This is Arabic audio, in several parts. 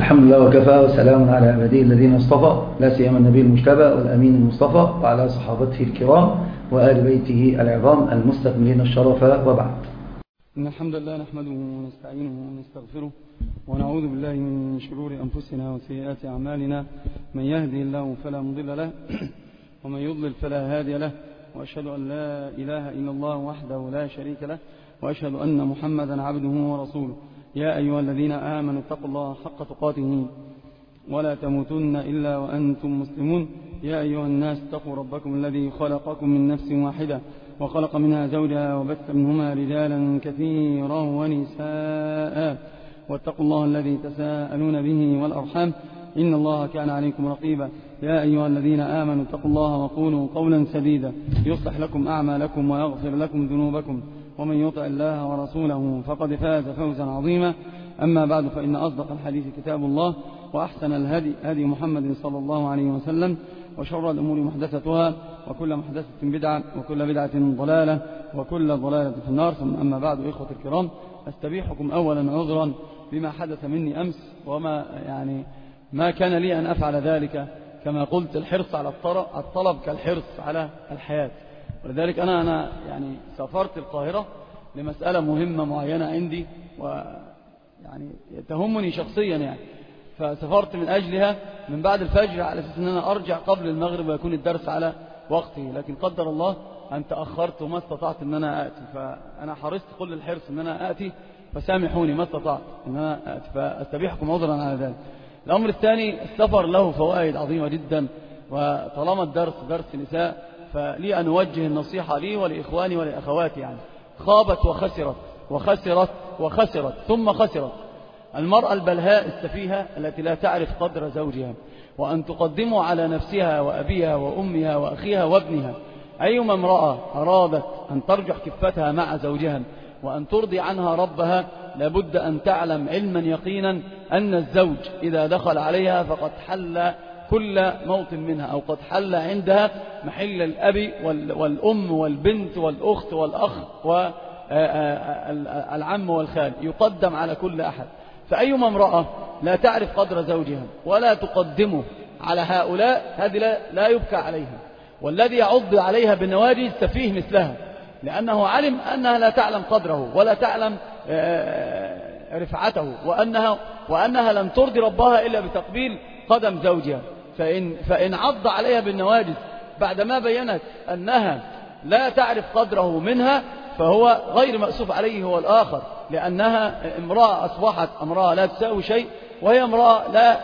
الحمد لله وكفى وسلام على عباده الذين اصطفى، لا سيما النبي المجتبى والأمين المصطفى وعلى صحابته الكرام وآل بيته العظام المستكملين الشرف، وبعد. إن الحمد لله نحمده ونستعينه ونستغفره ونعوذ بالله من شرور أنفسنا وسيئات أعمالنا، من يهدي الله فلا مضل له ومن يضلل فلا هادي له، وأشهد أن لا إله إلا الله وحده لا شريك له، وأشهد أن محمدا عبده ورسوله. يا أيها الذين آمنوا اتقوا الله حق تقاته ولا تموتن إلا وأنتم مسلمون. يا أيها الناس اتقوا ربكم الذي خلقكم من نفس واحدة وخلق منها زوجها وبث منهما رجالا كثيرا ونساء، واتقوا الله الذي تساءلون به والأرحام إن الله كان عليكم رقيبا. يا أيها الذين آمنوا اتقوا الله وقولوا قولا سديدا يصلح لكم أعمالكم ويغفر لكم ذنوبكم، ومن يطع الله ورسوله فقد فاز فوزا عظيما. أما بعد، فإن أصدق الحديث كتاب الله، وأحسن الهدي هدي محمد صلى الله عليه وسلم، وشر الأمور محدثتها، وكل محدثة بدعة، وكل بدعة ضلالة، وكل ضلالة في النار. ثم أما بعد، إخوة الكرام، أستبيحكم أولا عذرا بما حدث مني أمس، وما ما كان لي أن أفعل ذلك. كما قلت، الحرص على الطلب كالحرص على الحياة، ولذلك أنا سافرت القاهرة لمسألة مهمة معينة عندي، تهمني شخصيا فسافرت من أجلها من بعد الفجر على أساس أن أنا أرجع قبل المغرب ويكون الدرس على وقته، لكن قدر الله أن تأخرت وما استطعت أن أنا آتي. فأنا حرصت كل الحرص أن أنا آتي، فسامحوني ما استطعت أن أنا آتي، فأستبيحكم عذرا على ذلك. الأمر الثاني، السفر له فوائد عظيمة جدا، وطالما الدرس درس نساء فلي أن أوجه النصيحة لي ولإخواني ولأخواتي. خابت وخسرت وخسرت وخسرت ثم خسرت المرأة البلهاء السفيهة التي لا تعرف قدر زوجها، وأن تقدمه على نفسها وأبيها وأمها وأخيها وابنها. أيما امرأة أرادت أن ترجح كفتها مع زوجها وأن ترضي عنها ربها، لابد أن تعلم علما يقينا أن الزوج إذا دخل عليها فقد حل كل موطن منها، أو قد حل عندها محل الأب والأم والبنت والأخت والأخ والعم والخال، يقدم على كل أحد. فأيما امرأة لا تعرف قدر زوجها ولا تقدمه على هؤلاء، هذه لا يبكى عليها، والذي يعض عليها بالنواجذ سفيه مثلها، لأنه علم أنها لا تعلم قدره ولا تعلم رفعته، وأنها لن ترضي ربها إلا بتقبيل قدم زوجها. فإن عض عليها بالنواجذ بعدما بينت أنها لا تعرف قدره منها، فهو غير مأسوف عليه هو الآخر، لأنها امرأة أصبحت امرأة لا تساوي شيء، وهي امرأة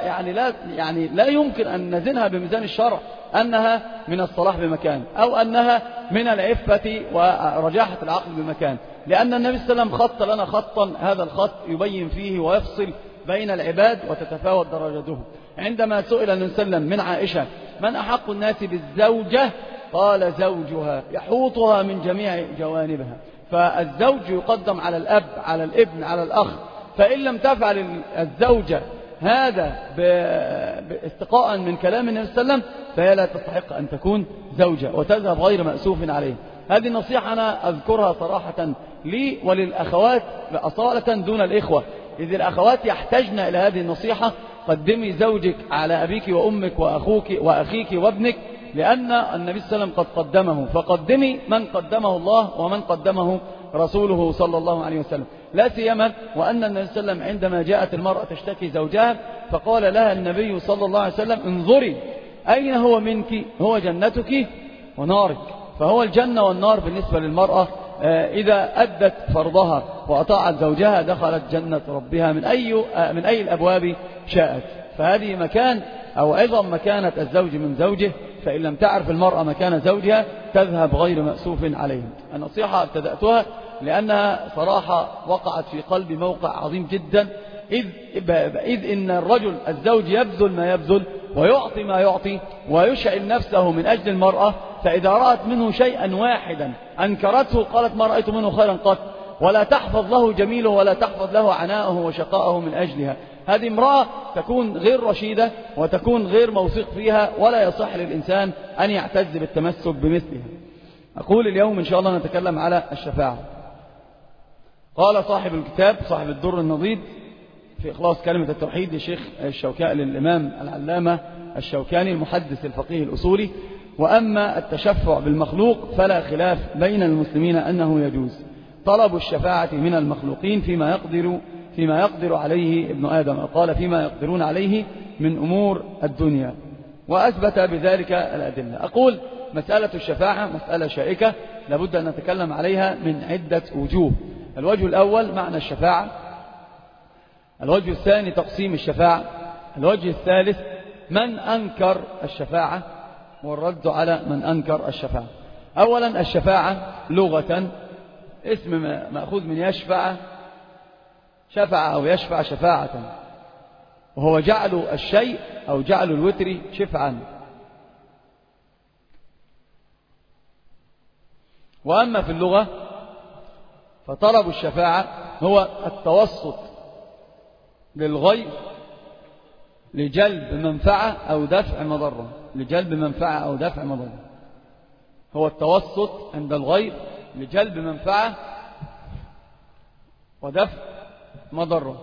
لا يمكن أن نزنها بميزان الشرع أنها من الصلاح بمكان، أو أنها من العفة ورجاحة العقل بمكان، لأن النبي صلى الله عليه وسلم خط لنا خطا، هذا الخط يبين فيه ويفصل بين العباد وتتفاوت درجته. عندما سئل النبي صلى الله عليه وسلم من عائشة من أحق الناس بالزوجة، قال زوجها يحوطها من جميع جوانبها. فالزوج يقدم على الأب، على الابن، على الأخ. فإن لم تفعل الزوجة هذا باستقاء من كلام النبي صلى الله عليه وسلم، فهي لا تستحق أن تكون زوجة وتذهب غير مأسوف عليه. هذه النصيحة أنا أذكرها صراحة لي وللأخوات أصالة دون الإخوة، إذ الأخوات يحتاجن إلى هذه النصيحة. قدمي زوجك على أبيك وأمك وأخوك وأخيك وابنك، لأن النبي صلى الله عليه وسلم قد قدمه، فقدمي من قدمه الله ومن قدمه رسوله صلى الله عليه وسلم. لا سيما وأن النبي صلى الله عليه وسلم عندما جاءت المرأة تشتكي زوجها فقال لها النبي صلى الله عليه وسلم انظري أين هو منك، هو جنتك ونارك. فهو الجنة والنار بالنسبة للمرأة إذا أدت فرضها وأطاعت زوجها دخلت جنة ربها من أي الأبواب شاءت. فهذه مكان أو عظم مكانة الزوج من زوجه، فإن لم تعرف المرأة مكان زوجها تذهب غير مأسوف عليه. النصيحة ابتدأتها لأنها صراحة وقعت في قلبي موقع عظيم جدا، إذ إن الرجل الزوج يبذل ما يبذل ويعطي ما يعطي ويشعل نفسه من أجل المرأة، فإذا رأت منه شيئا واحدا أنكرته قالت ما رأيت منه خيرا قط، ولا تحفظ له جميله ولا تحفظ له عناءه وشقاءه من أجلها. هذه امرأة تكون غير رشيدة وتكون غير موثوق فيها، ولا يصح للإنسان أن يعتز بالتمسك بمثلها. أقول اليوم إن شاء الله نتكلم على الشفاعة. قال صاحب الكتاب صاحب الدر النضيد في إخلاص كلمة التوحيد للشيخ الشوكاني للإمام العلامة الشوكاني المحدث الفقيه الأصولي. وأما التشفع بالمخلوق فلا خلاف بين المسلمين أنه يجوز طلب الشفاعة من المخلوقين فيما يقدر عليه ابن آدم، قال فيما يقدرون عليه من أمور الدنيا، وأثبت بذلك الأدلة. أقول مسألة الشفاعة مسألة شائكة لابد أن نتكلم عليها من عدة وجوه. الوجه الأول معنى الشفاعة، الوجه الثاني تقسيم الشفاعة، الوجه الثالث من أنكر الشفاعة والرد على من أنكر الشفاعة. أولا الشفاعة لغة اسم مأخوذ من يشفع، شفع أو يشفع شفاعة، وهو جعل الشيء أو جعل الوتر شفعا. وأما في اللغة فطلب الشفاعة هو التوسط للغير لجلب منفعة أو دفع مضرة، لجلب منفعة أو دفع مضرة، هو التوسط عند الغير لجلب منفعة ودفع مضرة.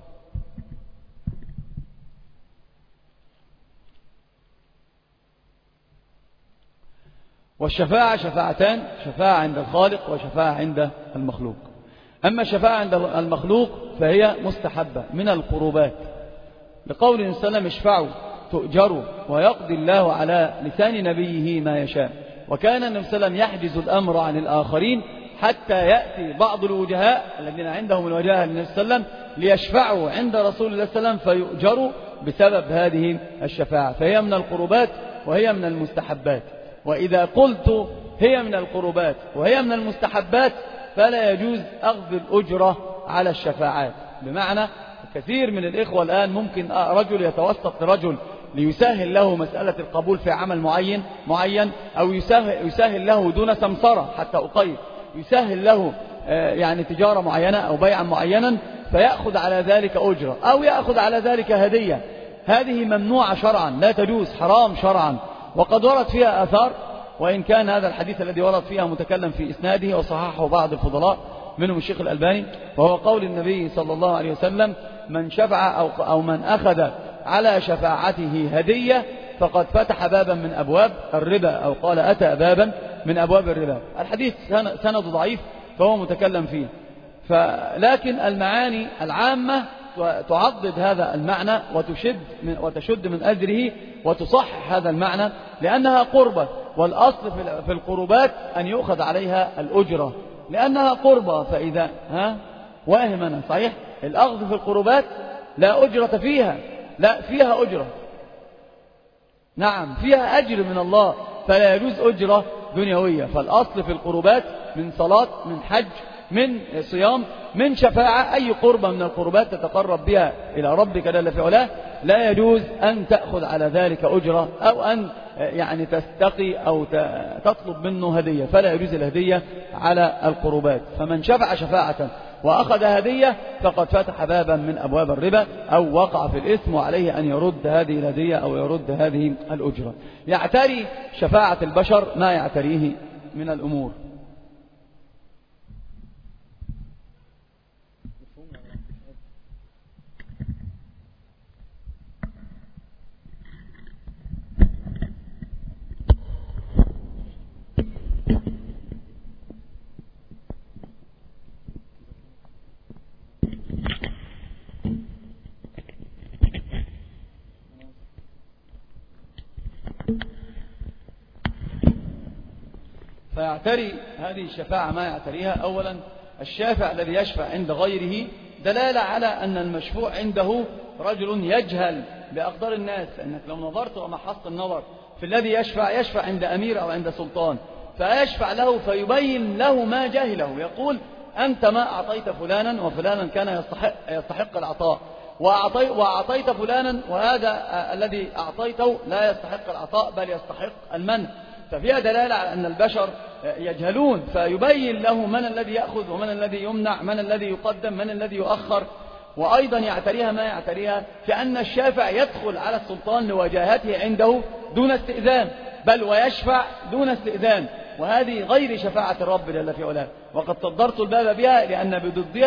والشفاعة شفاعتان، شفاعة عند الخالق وشفاعة عند المخلوق. أما الشفاعة عند المخلوق فهي مستحبة من القربات، لقول النبي صلى الله عليه وسلم اشفعوا تؤجروا ويقضي الله على لسان نبيه ما يشاء. وكان النبي صلى الله عليه وسلم يحجز الأمر عن الآخرين حتى يأتي بعض الوجهاء الذين عندهم الوجاهة للنبي صلى الله عليه وسلم ليشفعوا عند رسول الله صلى الله عليه وسلم فيؤجروا بسبب هذه الشفاعة، فهي من القربات وهي من المستحبات. وإذا قلت هي من القربات وهي من المستحبات فلا يجوز أخذ الأجرة على الشفاعات. بمعنى كثير من الإخوة الآن ممكن رجل يتوسط لرجل ليسهل له مسألة القبول في عمل معين أو يسهل له دون سمسرة، حتى أقيد يسهل له يعني تجارة معينة أو بيعا معينا، فيأخذ على ذلك أجرة أو يأخذ على ذلك هدية. هذه ممنوعة شرعا، لا تجوز، حرام شرعا. وقد ورد فيها آثار، وإن كان هذا الحديث الذي ورد فيها متكلم في إسناده وصححه بعض الفضلاء منهم الشيخ الألباني، وهو قول النبي صلى الله عليه وسلم من شفع أو من أخذ على شفاعته هدية فقد فتح بابا من أبواب الربا، أو قال أتى بابا من أبواب الربا. الحديث سند ضعيف فهو متكلم فيه، لكن المعاني العامة تعضد هذا المعنى وتشد من أجره وتصحح هذا المعنى، لأنها قربة، والأصل في القربات أن يؤخذ عليها الأجرة لأنها قربة. فإذا واهمنا صحيح الأخذ في القربات لا أجرة فيها، لا فيها أجرة، نعم فيها أجر من الله، فلا يجوز أجرة دنيوية. فالأصل في القربات من صلاة، من حج، من صيام، من شفاعة، أي قربة من القربات تتقرب بها إلى ربك جل في علاه لا يجوز أن تأخذ على ذلك أجرة أو أن يعني تستقي أو تطلب منه هدية، فلا يجوز الهدية على القربات. فمن شفع شفاعة وأخذ هدية فقد فتح بابا من أبواب الربا أو وقع في الإثم، وعليه أن يرد هذه الهدية أو يرد هذه الأجرة. يعتري شفاعة البشر ما يعتريه من الأمور. فيعتري هذه الشفاعة ما يعتريها. أولا الشافع الذي يشفع عند غيره دلالة على أن المشفوع عنده رجل يجهل بأقدار الناس، لأنك لو نظرت ومحصت النظر في الذي يشفع عند أمير أو عند سلطان فيشفع له فيبين له ما جهله، يقول أنت ما أعطيت فلانا وفلانا كان يستحق العطاء، وأعطيت فلانا وهذا الذي أعطيته لا يستحق العطاء بل يستحق المنع. ففيها دلالة على أن البشر يجهلون، فيبين له من الذي يأخذ ومن الذي يمنع، من الذي يقدم من الذي يؤخر. وأيضا يعتريها ما يعتريها كأن الشافع يدخل على السلطان لوجاهته عنده دون استئذان، بل ويشفع دون استئذان، وهذه غير شفاعة الرب جل في علاه. وقد صدرت الباب بها لأن بضدها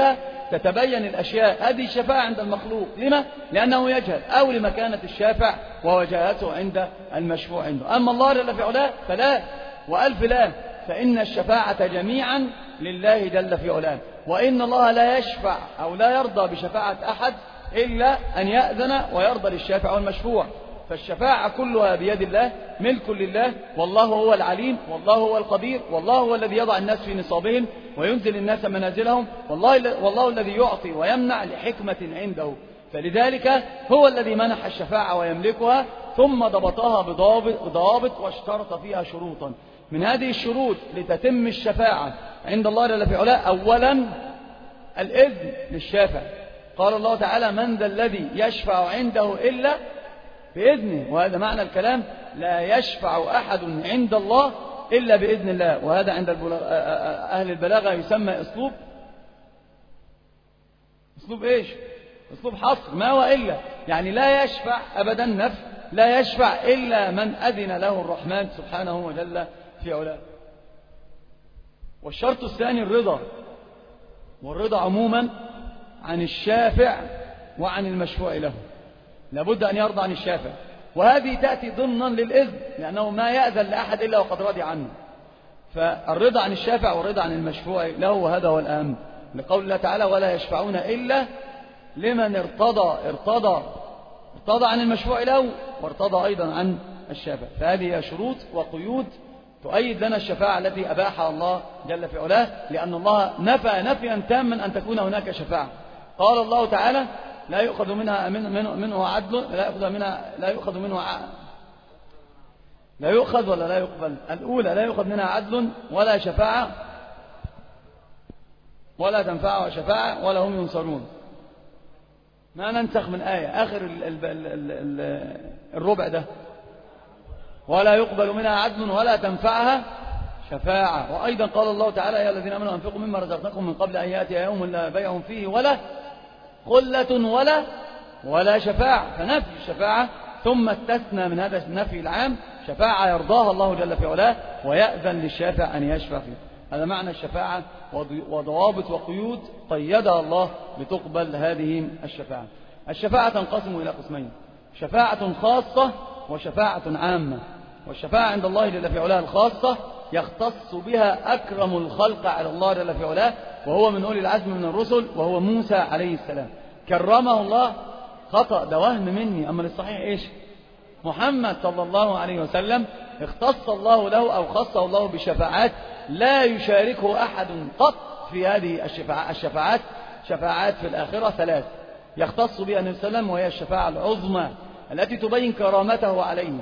تتبين الأشياء. هذه الشفاعة عند المخلوق. لما؟ لأنه يجهل، أو لمكانة الشافع ووجاهته عند المشفوع عنده. أما الله جل في علاه فلا، وألف لا، فإن الشفاعة جميعا لله جل في علاه. وإن الله لا يشفع أو لا يرضى بشفاعة أحد إلا أن يأذن ويرضى للشافع والمشفوع. فالشفاعة كلها بيد الله، ملك لله، والله هو العليم، والله هو القدير، والله هو الذي يضع الناس في نصابهم وينزل الناس منازلهم، والله الذي يعطي ويمنع لحكمة عنده. فلذلك هو الذي منح الشفاعة ويملكها، ثم ضبطها بضوابط واشترط فيها شروطا. من هذه الشروط لتتم الشفاعة عند الله جل في علاه: أولا الإذن للشافع. قال الله تعالى: من ذا الذي يشفع عنده إلا بإذنه. وهذا معنى الكلام: لا يشفع أحد عند الله إلا بإذن الله. وهذا عند أهل البلاغة يسمى أسلوب إيش؟ أسلوب حصر. ما هو إلا، يعني لا يشفع أبدا، نفي، لا يشفع إلا من أذن له الرحمن سبحانه وجل في علاه. والشرط الثاني الرضا، والرضا عموما عن الشافع وعن المشفوع له. لابد أن يرضى عن الشافع، وهذه تأتي ضمنا للإذن، لأنه ما يأذن لأحد إلا وقد رضي عنه. فالرضا عن الشافع والرضا عن المشفوع له، وهذا هو الأهم، لقول الله تعالى: ولا يشفعون إلا لمن ارتضى عن المشفوع له، وارتضى أيضا عن الشافع. فهذه هي شروط وقيود تؤيد لنا الشفاعة التي أباحها الله جل في علاه، لأن الله نفى نفيا تاما أن تكون هناك شفاعة. قال الله تعالى: لا يؤخذ منه عدل، لا يؤخذ ولا لا يقبل. الأولى: لا يؤخذ منها عدل ولا شفاعة ولا تنفع شفاعة ولا هم ينصرون. ما ننسخ من آية آخر الربع ده: ولا يقبل منها عدل ولا تنفعها شفاعة. وأيضا قال الله تعالى: يا الذين آمنوا أنفقوا مما رزقناكم من قبل أن يأتي يوم لا بيع فيه ولا خلة ولا شفاعة. فنفي الشفاعة، ثم استثنى من هذا النفي العام شفاعة يرضاها الله جل في علاه ويأذن للشافع أن يشفع فيه. هذا معنى الشفاعة، وضوابط وقيود قيدها الله لتقبل هذه الشفاعة. الشفاعة تنقسم إلى قسمين: شفاعة خاصة وشفاعة عامة. والشفاعة عند الله جل في علاه الخاصة يختص بها أكرم الخلق على الله جل في علاه، وهو من أولي العزم من الرسل، وهو موسى عليه السلام. كرمه الله. خطأ، ده وهم مني، أما الصحيح إيش؟ محمد صلى الله عليه وسلم اختص الله له، أو خصه الله بشفاعات لا يشاركه أحد قط في هذه الشفاعات. شفاعات في الآخرة 3 يختص بها النبي صلى الله عليه وسلم، وهي الشفاعة العظمى التي تبين كرامته عليه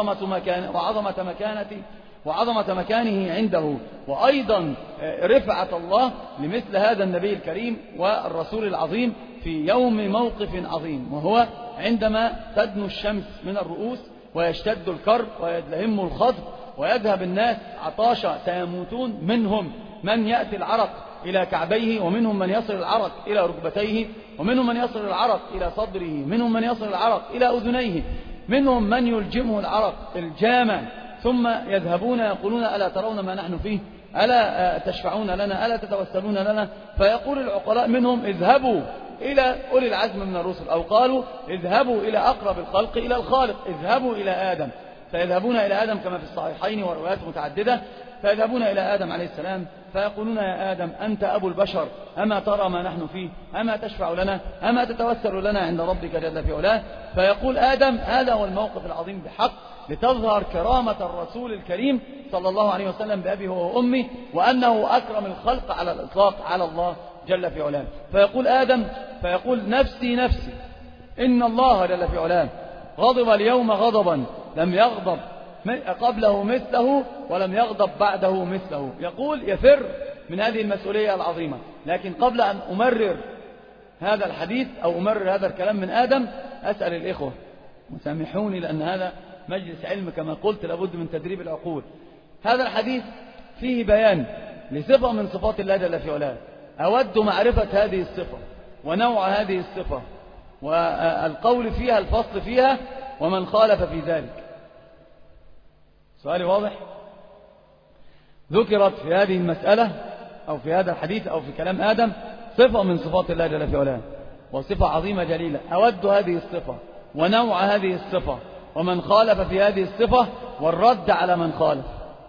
وعظمة مكانه عنده، وأيضا رفعة الله لمثل هذا النبي الكريم والرسول العظيم في يوم موقف عظيم، وهو عندما تدنو الشمس من الرؤوس ويشتد الكرب ويدلهم الخضر ويذهب الناس عطاشا سيموتون. منهم من يأتي العرق إلى كعبيه، ومنهم من يصل العرق إلى ركبتيه، ومنهم من يصل العرق إلى صدره، منهم من يصل العرق إلى أذنيه، منهم من يلجمه العرق الجامع، ثم يذهبون يقولون: ألا ترون ما نحن فيه؟ ألا تشفعون لنا؟ ألا تتوسلون لنا؟ فيقول العقلاء منهم: اذهبوا إلى أولي العزم من الرسل، أو قالوا: اذهبوا إلى أقرب الخلق إلى الخالق، اذهبوا إلى آدم. فيذهبون إلى آدم كما في الصحيحين وروايات متعددة، فيذهبون إلى آدم عليه السلام فيقولون: يا آدم، أنت أبو البشر، أما ترى ما نحن فيه؟ أما تشفع لنا؟ أما تتوسل لنا عند ربك جل في علاه؟ فيقول آدم: هذا هو الموقف العظيم بحق، لتظهر كرامة الرسول الكريم صلى الله عليه وسلم بأبي هو وأمي، وأنه أكرم الخلق على الإطلاق على الله جل في علاه. فيقول آدم، فيقول: نفسي نفسي، إن الله جل في علاه غضب اليوم غضبا لم يغضب قبله مثله ولم يغضب بعده مثله. يقول يفر من هذه المسؤولية العظيمة. لكن قبل أن أمرر هذا الحديث أو أمرر هذا الكلام من آدم، أسأل الإخوة مسامحوني، لأن هذا مجلس علم كما قلت، لابد من تدريب العقول. هذا الحديث فيه بيان لصفة من صفات الله جل في علاه. أود معرفة هذه الصفة ونوع هذه الصفة والقول فيها، الفصل فيها، ومن خالف في ذلك. سؤالي واضح؟ ذكرت في هذه المسألة أو في هذا الحديث أو في كلام آدم صفة من صفات الله جل في علاه، وصفة عظيمة جليلة. أود هذه الصفة ونوع هذه الصفة ومن خالف في هذه الصفة والرد على من خالف.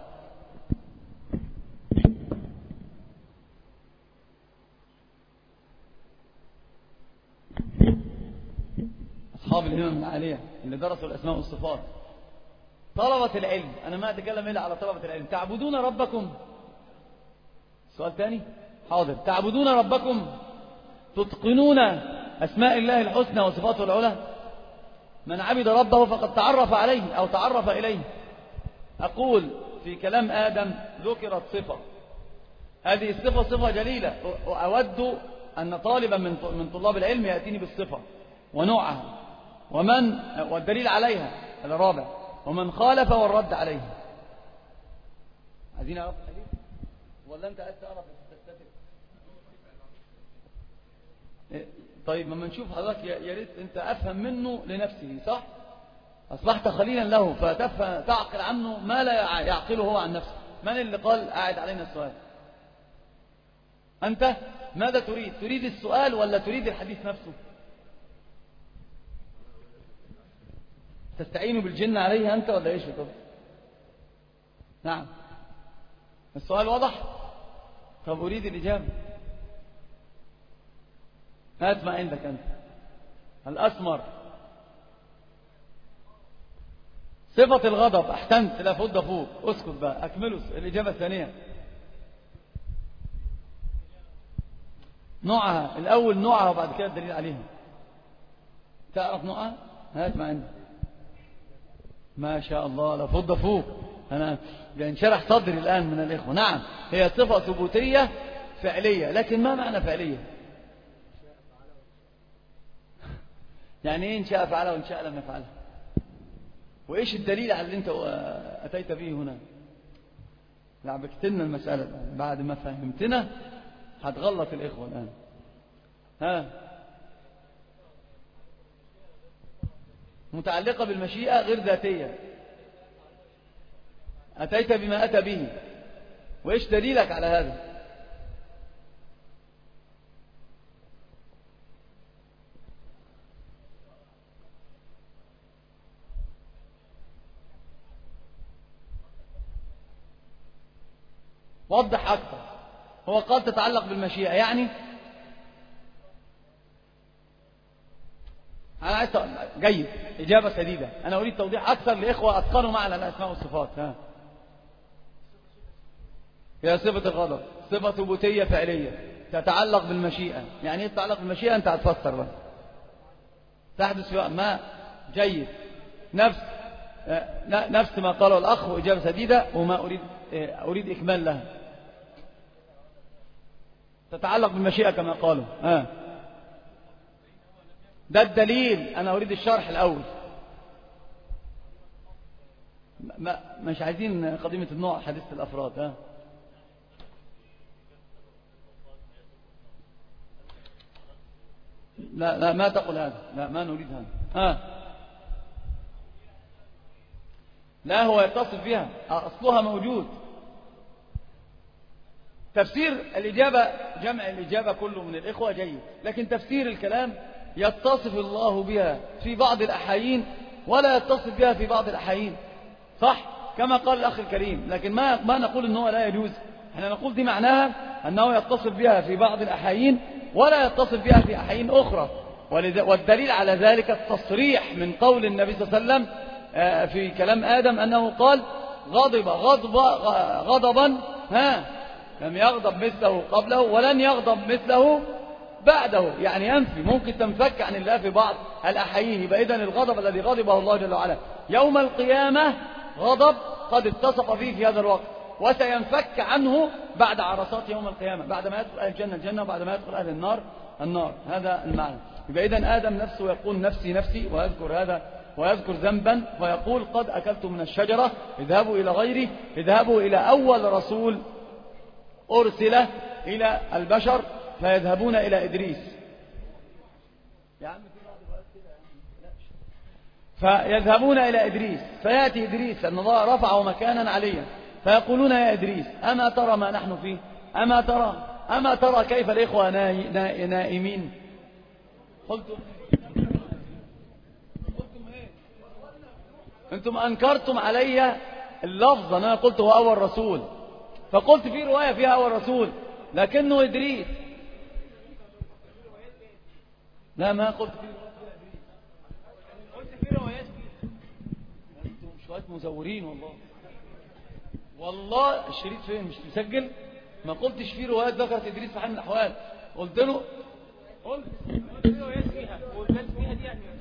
أصحاب الهمم العالية اللي درسوا الأسماء والصفات، طلبة العلم، أنا ما أتكلم إلا على طلبة العلم، تعبدون ربكم. سؤال تاني، حاضر. تعبدون ربكم تتقنون أسماء الله الحسنى وصفاته العلى. من عبد ربه فقد تعرف عليه أو تعرف إليه. أقول في كلام آدم ذكرت صفة، هذه الصفة صفة جليلة، وأود أن طالبا من طلاب العلم يأتيني بالصفة ونوعها والدليل عليها الرابع، ومن خالف والرد عليه. عايزين أعرف الحديث ولا أنت عايز تعرف تستفيد؟ طيب ما نشوف حضرتك، يا ريت أنت أفهم منه لنفسه، صح؟ أصبحت خليلا له فتعقل عنه ما لا يعقله هو عن نفسه. من اللي قال قاعد علينا السؤال؟ أنت ماذا تريد؟ تريد السؤال ولا تريد الحديث نفسه؟ تستعين بالجن عليه أنت ولا إيش؟ طب نعم، السؤال واضح. طب أريد الإجابة. هات ما عندك أنت. الأسمر صفة الغضب. أحسنت، لا فض فوق. اسكت بقى، أكملوا الإجابة الثانية. نوعها الأول، نوعها وبعد كده الدليل عليها. تعرف نوعها؟ هات ما عندك. ما شاء الله، لا فض فوق. أنا انشرح صدري الآن من الإخوة. نعم، هي صفة ثبوتية فعلية، لكن ما معنى فعلية؟ يعني إيه إن شاء فعلها وإن شاء لم يفعلها؟ وإيش الدليل على اللي أنت أتيت به هنا؟ لعبكتنا المسألة الآن. بعد ما فهمتنا هتغلط الإخوة الآن. ها، متعلقة بالمشيئة غير ذاتية. أتيت بما أتى به، وإيش دليلك على هذا؟ وضح أكثر. هو قد تتعلق بالمشيئة، يعني أنا عايز جيد، إجابة سديدة. أنا أريد توضيح أكثر لإخوة أتقنوا معنى الأسماء والصفات. ها، هي صفة الغضب صفة ثبوتية فعلية تتعلق بالمشيئة. يعني إيه تتعلق بالمشيئة؟ أنت هتفسر بقى. تحدث في ما جيد، نفس ما قاله الأخ، وإجابة سديدة، وما أريد إكمال لها. تتعلق بالمشيئة كما قالوا. ده الدليل. أنا أريد الشرح الأول. مش عايزين قضية النوع حديث الأفراد. لا ما تقول هذا، لا ما نريد هذا. لا، هو يتصف بها، أصلها موجود. تفسير الإجابة، جمع الإجابة كله من الإخوة جيد، لكن تفسير الكلام يتصف الله بها في بعض الأحايين ولا يتصف بها في بعض الأحايين، صح؟ كما قال الأخ الكريم. لكن ما نقول أنه لا يجوز، احنا نقول دي معناها أنه يتصف بها في بعض الأحايين ولا يتصف بها في أحايين أخرى. والدليل على ذلك التصريح من قول النبي صلى الله عليه وسلم في كلام آدم أنه قال غضبا لم يغضب مثله قبله ولن يغضب مثله بعده. يعني ينفي، ممكن تنفك عن الله في بعض الأحايين. يبقى إذن الغضب الذي غضبه الله جل وعلا يوم القيامة غضب قد اتصف فيه في هذا الوقت، وسينفك عنه بعد عرصات يوم القيامة، بعد ما يدخل أهل الجنة الجنة وبعد ما يدخل أهل النار النار. هذا المعنى. يبقى إذن آدم نفسه يقول نفسي نفسي، ويذكر هذا ويذكر ذنبا، ويقول قد أكلت من الشجرة، اذهبوا إلى غيري، اذهبوا إلى أول رسول أرسل إلى البشر فيذهبون إلى إدريس. فيذهبون إلى إدريس، فيأتي إدريس أن الله رفعه مكانا عليا، فيقولون يا إدريس أما ترى ما نحن فيه؟ أما ترى كيف الإخوة نائمين. قلتم إيه؟ أنتم أنكرتم علي اللفظ. أنا قلت هو أول رسول، فقلت في رواية فيها أول رسول لكنه إدريس. لا، ما قلت في رواية فيها إدريس، قلت في روايات فيها. أنتم شوية مزورين والله الشريط فين مش مسجل. ما قلتش في روايات ذكرت إدريس في حال من الأحوال. قلت له قلت في روايات فيها وقلت فيها دي يعني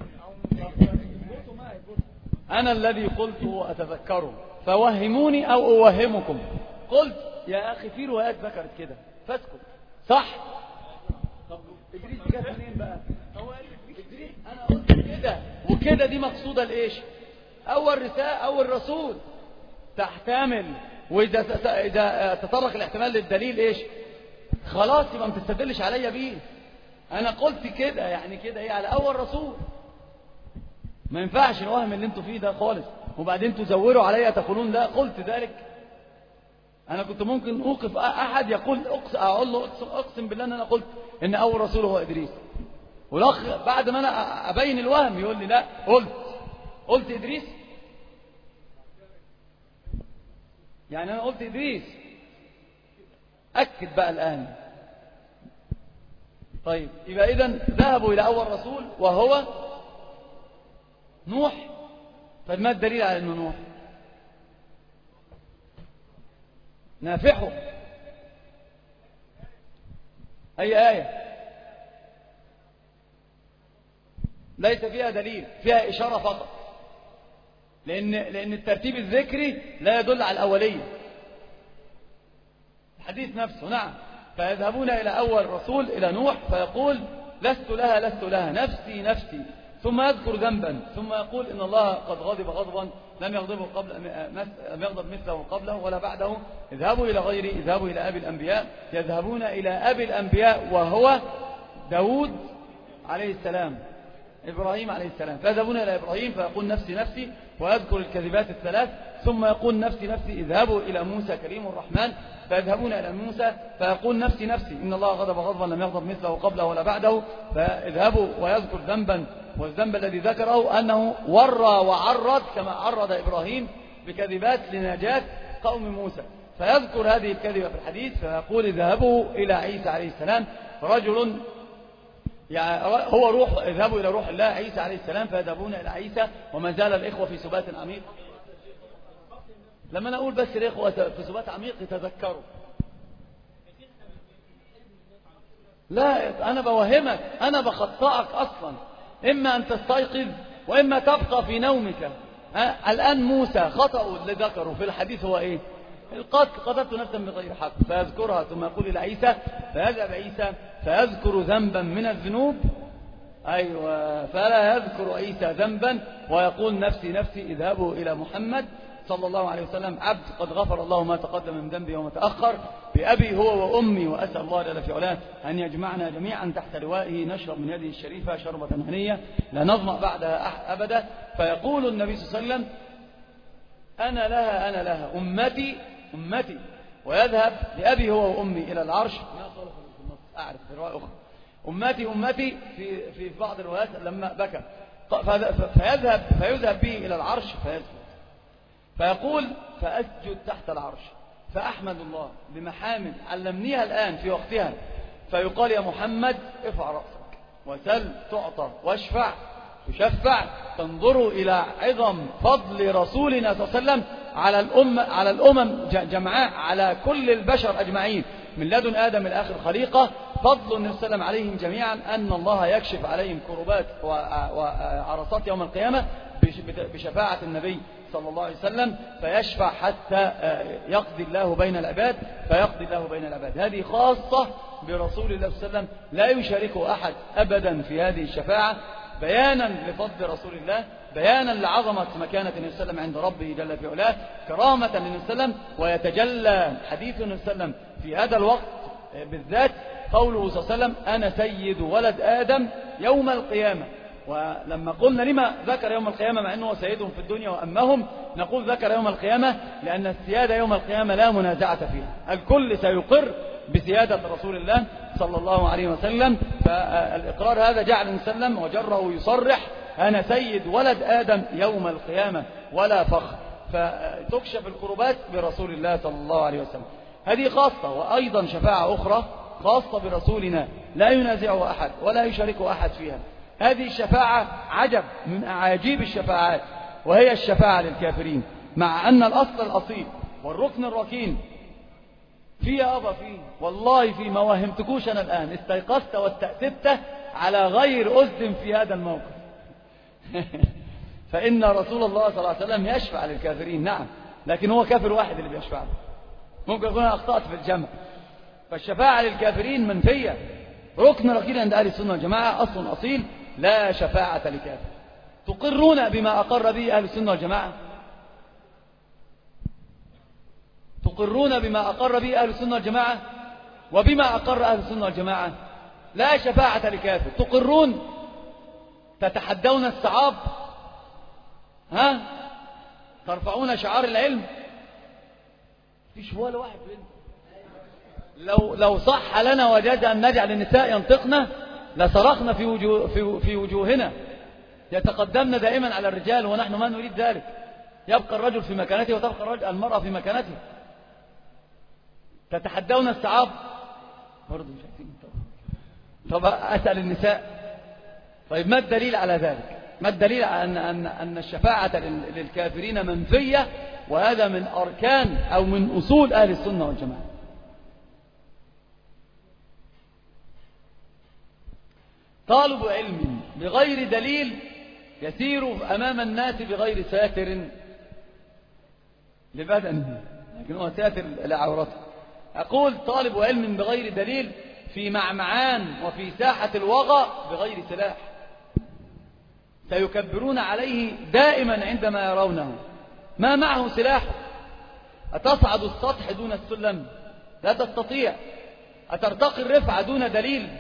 أنا الذي قلت وأتذكره، فوهموني أو أوهمكم. قلت يا أخي في روايات ذكرت كده فاسكت. صح؟ طب إدريس جت منين بقى؟ هو إدريس أنا قلت كده وكده، دي مقصودة لإيش؟ أول رسالة أول رسول تحتمل، وإذا تطرق الاحتمال للدليل إيش؟ خلاص يبقى ما تستدلش عليا بيه. أنا قلت كده يعني كده إيه على أول رسول. ما ينفعش الوهم اللي انتوا فيه ده خالص، وبعدين تزوروا عليا تقولون لا قلت ذلك. أنا كنت ممكن أوقف أحد يقول أقول له أقسم بالله أن أنا قلت إن أول رسول هو إدريس، والأخ بعد ما أنا أبين الوهم يقول لي لا قلت إدريس. يعني أنا قلت إدريس، أكد بقى الآن. طيب يبقى إذن ذهبوا إلى أول رسول وهو نوح. فما الدليل على أنه نوح؟ نافحه أي آية ليس فيها دليل، فيها إشارة فقط، لأن الترتيب الذكري لا يدل على الأولية. الحديث نفسه نعم. فيذهبون إلى أول رسول إلى نوح فيقول لست لها نفسي نفسي، ثم يذكر ذنبا، ثم يقول إن الله قد غضب غضبا لم يغضب مثله قبله ولا بعده. اذهبوا إلى غيري، اذهبوا إلى أبي الأنبياء. يذهبون إلى أبي الأنبياء وهو داود عليه السلام، إبراهيم عليه السلام. فيذهبون إلى إبراهيم فيقول نفسي نفسي ويذكر الكذبات الثلاث، ثم يقول نفسي نفسي. اذهبوا إلى موسى كريم الرحمن فيذهبون إلى موسى فيقول نفسي نفسي إن الله غضب غضبا لم يغضب مثله قبله ولا بعده. فيذهبوا ويذكر ذنبا، والذنب الذي ذكره أنه ورى وعرض كما عرض إبراهيم بكذبات لنجاة قوم موسى. فيذكر هذه الكذبة في الحديث فيقول اذهبوا إلى عيسى عليه السلام، رجل يعني هو روح، اذهبوا إلى روح الله عيسى عليه السلام. فيذهبون إلى عيسى وما زال الإخوة في سبات عميق. لما نقول بس الإخوة في سبات عميق يتذكروا. لا أنا بوهمك، أنا بخطئك أصلا، إما أن تستيقظ وإما تبقى في نومك. الآن موسى خطأ اللي ذكره في الحديث هو إيه؟ القتل، قتلت نفسا بغير حق. فيذكرها ثم يقول إلى عيسى، فيذهب عيسى فيذكر ذنبا من الذنوب. أيوة، فلا يذكر عيسى ذنبا ويقول نفسي نفسي. اذهبوا إلى محمد صلى الله عليه وسلم عبد قد غفر الله ما تقدم من ذنبي وما تأخر، بأبي هو وأمي، وأسأل الله جل في علاه أن يجمعنا جميعا تحت لوائه نشرب من يده الشريفة شربة هنية لا نظمأ بعدها أبدا. فيقول النبي صلى الله عليه وسلم أنا لها أمتي أمتي، ويذهب بأبي هو وأمي إلى العرش. أعرف في رواية أخرى أمتي في بعض الروايات لما بكى. فيذهب به إلى العرش فيسجد، فيقول فأسجد تحت العرش فأحمد الله بمحامد علمنيها الآن في وقتها. فيقال يا محمد ارفع رأسك وسل تعطى واشفع تشفع. تنظروا إلى عظم فضل رسولنا صلى الله عليه وسلم على الأمم جمعاء، على كل البشر أجمعين من لدن آدم الآخر خليقة. فضل النبي صلى الله عليه وسلم عليهم جميعا أن الله يكشف عليهم كربات وعرصات يوم القيامة بشفاعة النبي صلى الله عليه وسلم، فيشفع حتى يقضي الله بين العباد، فيقضي الله بين العباد. هذه خاصة برسول الله صلى الله عليه وسلم، لا يشاركه أحد أبدا في هذه الشفاعة، بيانا لفضل رسول الله، بيانا لعظمة مكانة النبي صلى الله عليه وسلم عند ربه جل في علاه، كرامة للنبي صلى الله عليه وسلم. ويتجلى حديث النبي صلى الله عليه وسلم في هذا الوقت بالذات قوله صلى الله عليه وسلم أنا سيد ولد آدم يوم القيامة. ولما قلنا لما ذكر يوم القيامة مع أنه سيدهم في الدنيا وأمهم، نقول ذكر يوم القيامة لأن السيادة يوم القيامة لا منازعة فيها، الكل سيقر بسيادة رسول الله صلى الله عليه وسلم. فالإقرار هذا جعل النبي صلى الله عليه وسلم وجره يصرح: أنا سيد ولد آدم يوم القيامة ولا فخر. فتكشف الكربات برسول الله صلى الله عليه وسلم. هذه خاصة. وأيضا شفاعة أخرى خاصة برسولنا لا ينازعه أحد ولا يشاركه أحد فيها. هذه الشفاعة عجب من أعاجيب الشفاعات، وهي الشفاعة للكافرين، مع أن الأصل الأصيل والركن الركين فيه أبا فيه والله في ما وهمتكوش أنا الآن استيقظت واستأتبت على غير أسد في هذا الموقف. فإن رسول الله صلى الله عليه وسلم يشفع للكافرين، نعم، لكن هو كافر واحد اللي بيشفع له. ممكن أكون أخطأت في الجمع. فالشفاعة للكافرين منفية، ركن ركين عند أهل السنة والجماعة، أصل أصيل، لا شفاعة لكافر. تقرون بما أقر به أهل السنة والجماعة؟ تقرون بما أقر به أهل السنة والجماعة؟ وبما أقر أهل السنة والجماعة؟ لا شفاعة لكافر. تقرون؟ تتحدون الصعاب؟ ها؟ ترفعون شعار العلم؟ فيش ولا واحد بينهم. لو صح لنا وجاز أن نجعل النساء ينطقنا لصرخنا في وجوهنا، يتقدمن دائما على الرجال، ونحن ما نريد ذلك. يبقى الرجل في مكانته وتبقى المرأة في مكانته. تتحدون الصعاب؟ برضو مش عارفين. طب أسأل النساء، طيب ما الدليل على ذلك؟ ما الدليل على أن الشفاعة للكافرين منفية، وهذا من أركان أو من أصول أهل السنة والجماعة؟ طالب علم بغير دليل يسير أمام الناس بغير ساتر لبدنه، لكن هو ساتر لعورته. أقول طالب علم بغير دليل في معمعان وفي ساحة الوغى بغير سلاح، سيكبرون عليه دائما عندما يرونه، ما معه سلاح. أتصعد السطح دون السلم؟ لا تستطيع. أترتقي الرفعة دون دليل؟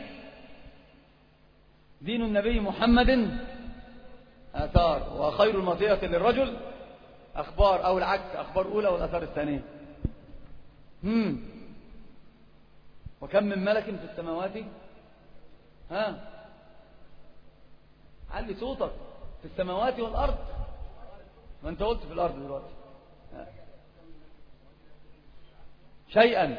دين النبي محمد آثار، وخير المطية للرجل أخبار، أو العكس، أخبار أولى والآثار الثانية. وكم من ملك في السماوات؟ ها، علي صوتك. في السماوات والأرض. ما أنت قلت في الأرض دلوقتي شيئا.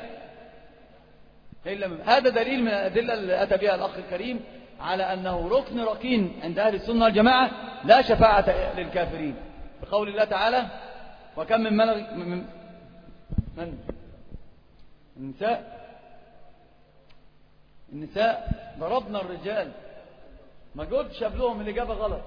هذا دليل من الأدلة اللي أتى بها الأخ الكريم على أنه ركن ركين عند أهل السنة والجماعة لا شفاعة للكافرين، بقول الله تعالى: وكم من ملك من النساء ضربنا الرجال. ما جبتش قبلهم الإجابة غلط.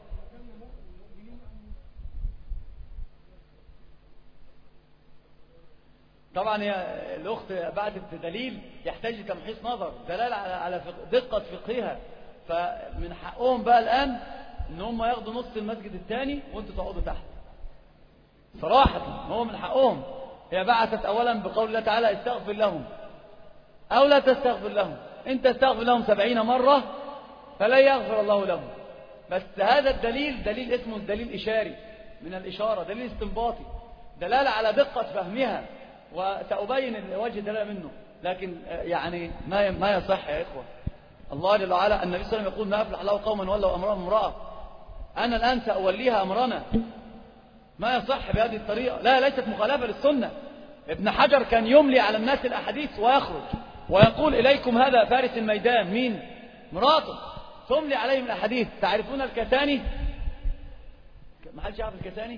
طبعا يا الأخت بعتت دليل يحتاج لتمحيص نظر، دلالة على دقة فقهها. فمن حقهم بقى الآن إن هم ياخدوا نص المسجد الثاني وانتوا تقعدوا تحت. صراحة هو من حقهم. هي بعثت أولا بقول الله تعالى: استغفر لهم أو لا تستغفر لهم. إن تستغفر لهم 70 مرة فلا يغفر الله لهم. بس هذا الدليل دليل اسمه الدليل إشاري، من الإشارة، دليل استنباطي، دلالة على دقة فهمها، وسأبين وجه دلالة منه. لكن يعني ما يصح يا إخوة. الله جل وعلا النبي صلى الله عليه وسلم يقول: ما أفلح له قوما ولوا أمرهم امرأة. أنا الآن سأوليها أمرنا. ما يصح بهذه الطريقة. لا، ليست مخالفة للسنة. ابن حجر كان يملي على الناس الأحاديث ويخرج ويقول: إليكم هذا فارس الميدان. مين؟ مراته. تملي عليهم الأحاديث. تعرفون الكساني؟ ما حدش يعرف الكساني؟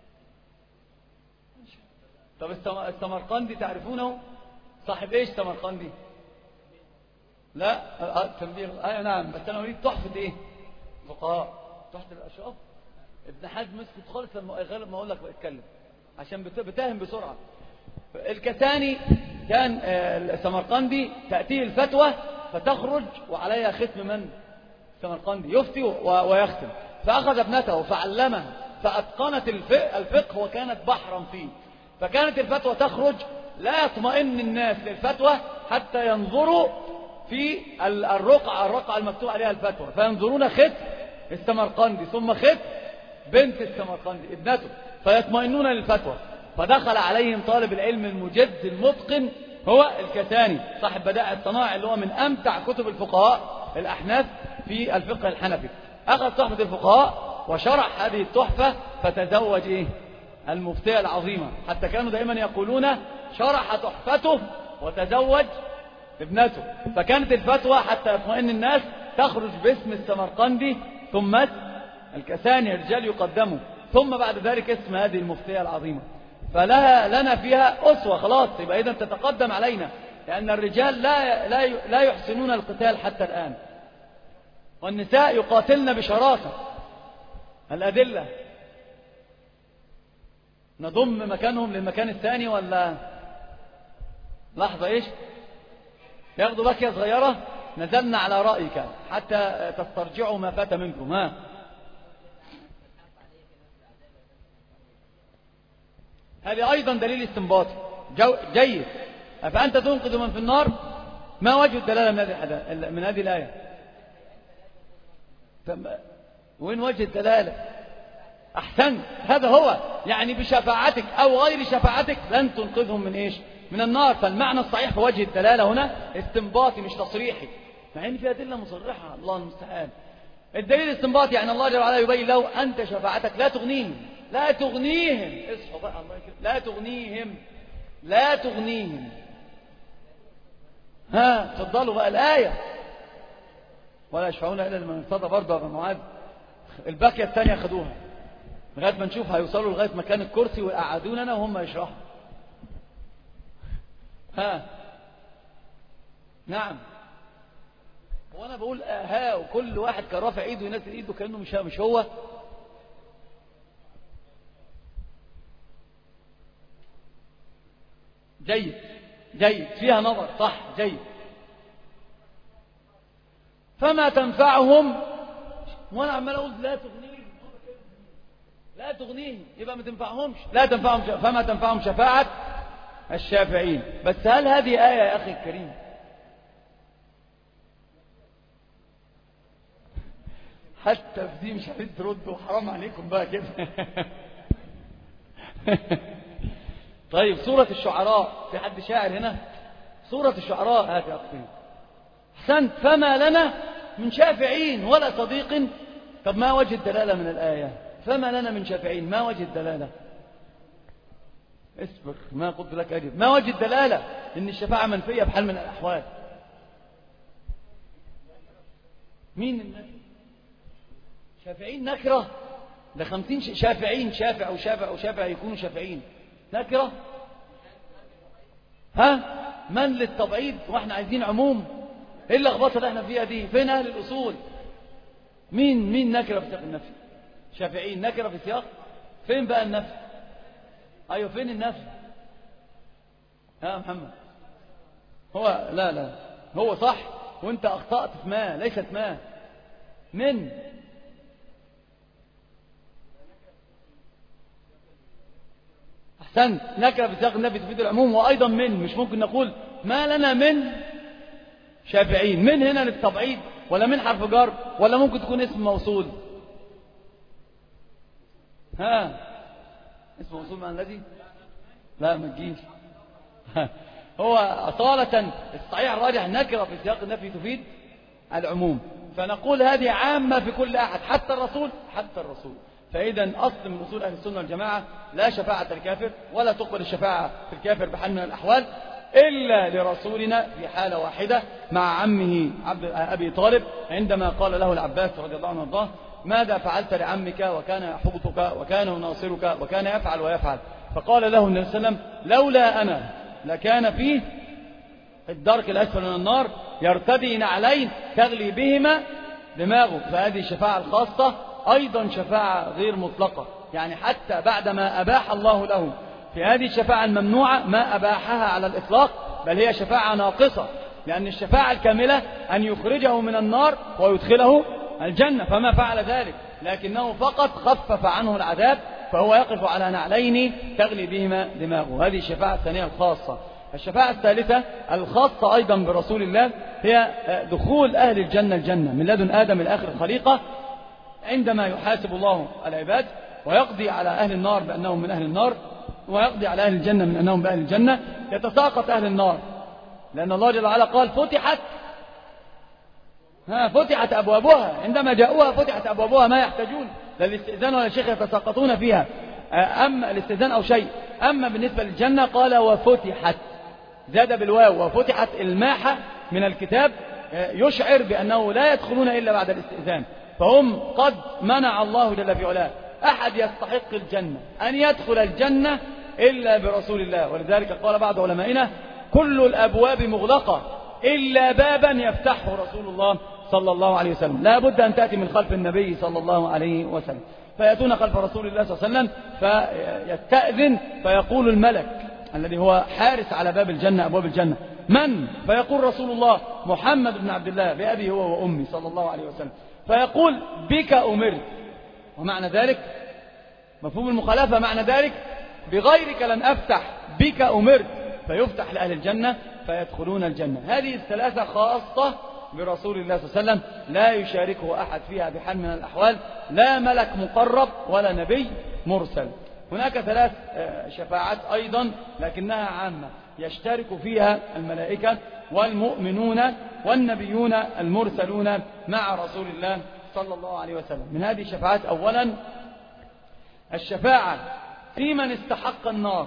طب السمرقندي تعرفونه؟ صاحب ايش السمرقندي؟ لا تنبيه. نعم، بس انا اريد تحفة ايه؟ فقهاء، تحفة الاشراف. ابن حزم مسكت خالص غير ما اقول لك اتكلم، عشان بتاهم بسرعة. الكساني كان السمرقندي تأتيه الفتوى فتخرج وعليها ختم من؟ السمرقندي يفتي ويختم. فأخذ ابنته فعلمها فأتقنت الفقه وكانت بحرا فيه. فكانت الفتوى تخرج لا يطمئن الناس للفتوى حتى ينظروا في الرقعة المكتوب عليها الفتوى، فينظرون ختم السمرقندي ثم ختم بنت السمرقندي ابنته فيطمئنون للفتوى. فدخل عليهم طالب العلم المجد المتقن هو الكتاني صاحب بدائع الصنائع، اللي هو من أمتع كتب الفقهاء الأحناف في الفقه الحنفي. أخذ تحفة الفقهاء وشرح هذه التحفة، فتزوج المفتية العظيمة، حتى كانوا دائما يقولون شرح تحفته وتزوج ابنته. فكانت الفتوى حتى يطمئن الناس تخرج باسم السمرقندي ثم الكساني، رجال يقدموا، ثم بعد ذلك اسم هذه المفتية العظيمة. لنا فيها أسوة خلاص، يبقى إذن تتقدم علينا، لأن الرجال لا يحسنون القتال حتى الآن، والنساء يقاتلن بشراسة. الأدلة نضم مكانهم للمكان الثاني ولا لحظة إيش ياخدوا باكية صغيرة؟ نزلنا على رأيك حتى تسترجعوا ما فات منكم. ها هذه أيضا دليل استنباطي جيد. أفأنت تنقذ من في النار؟ ما وجه الدلالة من هذه الآية؟ وين وجه الدلالة؟ أحسنت، هذا هو، يعني بشفاعتك أو غير شفاعتك لن تنقذهم من إيش؟ من النار. فالمعنى الصحيح في وجه الدلالة هنا استنباطي مش تصريحي، مع إن في أدلة مصرحة، الله المستعان. الدليل الاستنباطي يعني الله جل وعلا يبين له أنت شفاعتك لا تغنيهم، لا تغنيهم، اصحوا بقى الله يكرمك، لا تغنيهم. ها تفضلوا بقى الآية، ولا يشفعون إلا لمن ارتضى. برضه يا معاذ الباقية الثانية خدوها لغاية ما نشوف هيوصلوا لغاية مكان الكرسي ويقعدوننا وهم يشرحوا. ها نعم، وانا بقول ها، وكل واحد كان رافع ايده ينزل ايده كأنه مش هو. جيد فيها نظر، صح، جيد. فما تنفعهم، وانا عمال اقول لا تغنيهم يبقى ما تنفعهمش، لا تنفعهم فما تنفعهم شفاعة الشافعين. بس هل هذه آية يا أخي الكريم؟ حتى في دي مش عارفين تردوا، حرام عليكم بقى كده. طيب سورة الشعراء، في حد شاعر هنا؟ سورة الشعراء هذه يا أخي. أحسنت، فما لنا من شافعين ولا صديق. طب ما وجه الدلالة من الآية؟ فما لنا من شافعين، ما وجه الدلالة؟ اصبر، ما قلت لك أجب. ما وجه الدلالة إن الشفاعة منفية بحال من الأحوال؟ مين الناس؟ شافعين نكرة؟ ده 50 شافعين، شافع أو شافع أو شافع يكونوا شافعين نكرة؟ ها من للتبعيد واحنا عايزين عموم؟ ايه اللخبطه اللي احنا فيها دي؟ فين اهل الاصول؟ مين نكره في سياق النفي؟ شافعين نكره في سياق؟ فين بقى النفي؟ ايوه فين النفي؟ ها محمد، هو لا هو صح وانت اخطأت في ما ليست ما من. أحسنت، نكرة في سياق النفي تفيد العموم، وأيضا من، مش ممكن نقول ما لنا من شافعين. من هنا للتبعيد ولا من حرف جر ولا ممكن تكون اسم موصول؟ ها اسم موصول مع الذي؟ لا ما تجيش. هو أصالة الصحيح الراجح نكرة في سياق النفي تفيد العموم، فنقول هذه عامة في كل أحد، حتى الرسول. فإذا أصل من أصول أهل السنة والجماعة لا شفاعة الكافر، ولا تقبل الشفاعة في الكافر بحال من الأحوال إلا لرسولنا في حالة واحدة مع عمه أبي طالب، عندما قال له العباس رضي الله عنه وارضاه ماذا فعلت لعمك وكان يحبطك وكان يناصرك وكان يفعل ويفعل؟ فقال له النبي صلى الله عليه وسلم لولا أنا لكان فيه الدرك الأسفل من النار يرتدي نعلين تغلي بهما دماغه. فهذه الشفاعة الخاصة أيضا شفاعة غير مطلقة، يعني حتى بعدما أباح الله له في هذه الشفاعة الممنوعة ما أباحها على الإطلاق، بل هي شفاعة ناقصة، لأن الشفاعة الكاملة أن يخرجه من النار ويدخله الجنة، فما فعل ذلك، لكنه فقط خفف عنه العذاب، فهو يقف على نعلين تغلي بهما دماغه. هذه الشفاعة الثانية الخاصة. الشفاعة الثالثة الخاصة أيضا برسول الله هي دخول أهل الجنة من لدن آدم الآخر الخليقة، عندما يحاسب الله العباد ويقضي على أهل النار بأنهم من أهل النار، ويقضي على أهل الجنة من أنهم بأهل الجنة، يتساقط أهل النار لأن الله جل وعلا قال فتحت أبوابها، عندما جاءوها فتحت أبوابها، ما يحتاجون لا الاستئذان ولا شيخ يتساقطون فيها، أما الاستئذان أو شيء. أما بالنسبة للجنة قال وفتحت، زاد بالواو، وفتحت الماحة من الكتاب يشعر بأنه لا يدخلون إلا بعد الاستئذان. فهم قد منع الله جل في علاه أحد يستحق الجنة أن يدخل الجنة إلا برسول الله. ولذلك قال بعض علمائنا كل الأبواب مغلقة إلا بابا يفتحه رسول الله صلى الله عليه وسلم. لا بد أن تأتي من خلف النبي صلى الله عليه وسلم، فيأتون خلف رسول الله صلى الله عليه وسلم فيستأذن، فيقول الملك الذي هو حارس على باب الجنة أبواب الجنة من؟ فيقول رسول الله محمد بن عبد الله بأبي هو وأمي صلى الله عليه وسلم، فيقول بك أمرت. ومعنى ذلك مفهوم المخالفة، معنى ذلك بغيرك لن أفتح، بك أمرت، فيفتح لأهل الجنة فيدخلون الجنة. هذه الثلاثة خاصة برسول الله صلى الله عليه وسلم، لا يشاركه أحد فيها بحال من الأحوال، لا ملك مقرب ولا نبي مرسل. هناك ثلاث شفاعات أيضا لكنها عامة يشترك فيها الملائكة والمؤمنون والنبيون المرسلون مع رسول الله صلى الله عليه وسلم. من هذه الشفاعات أولا الشفاعة في من استحق النار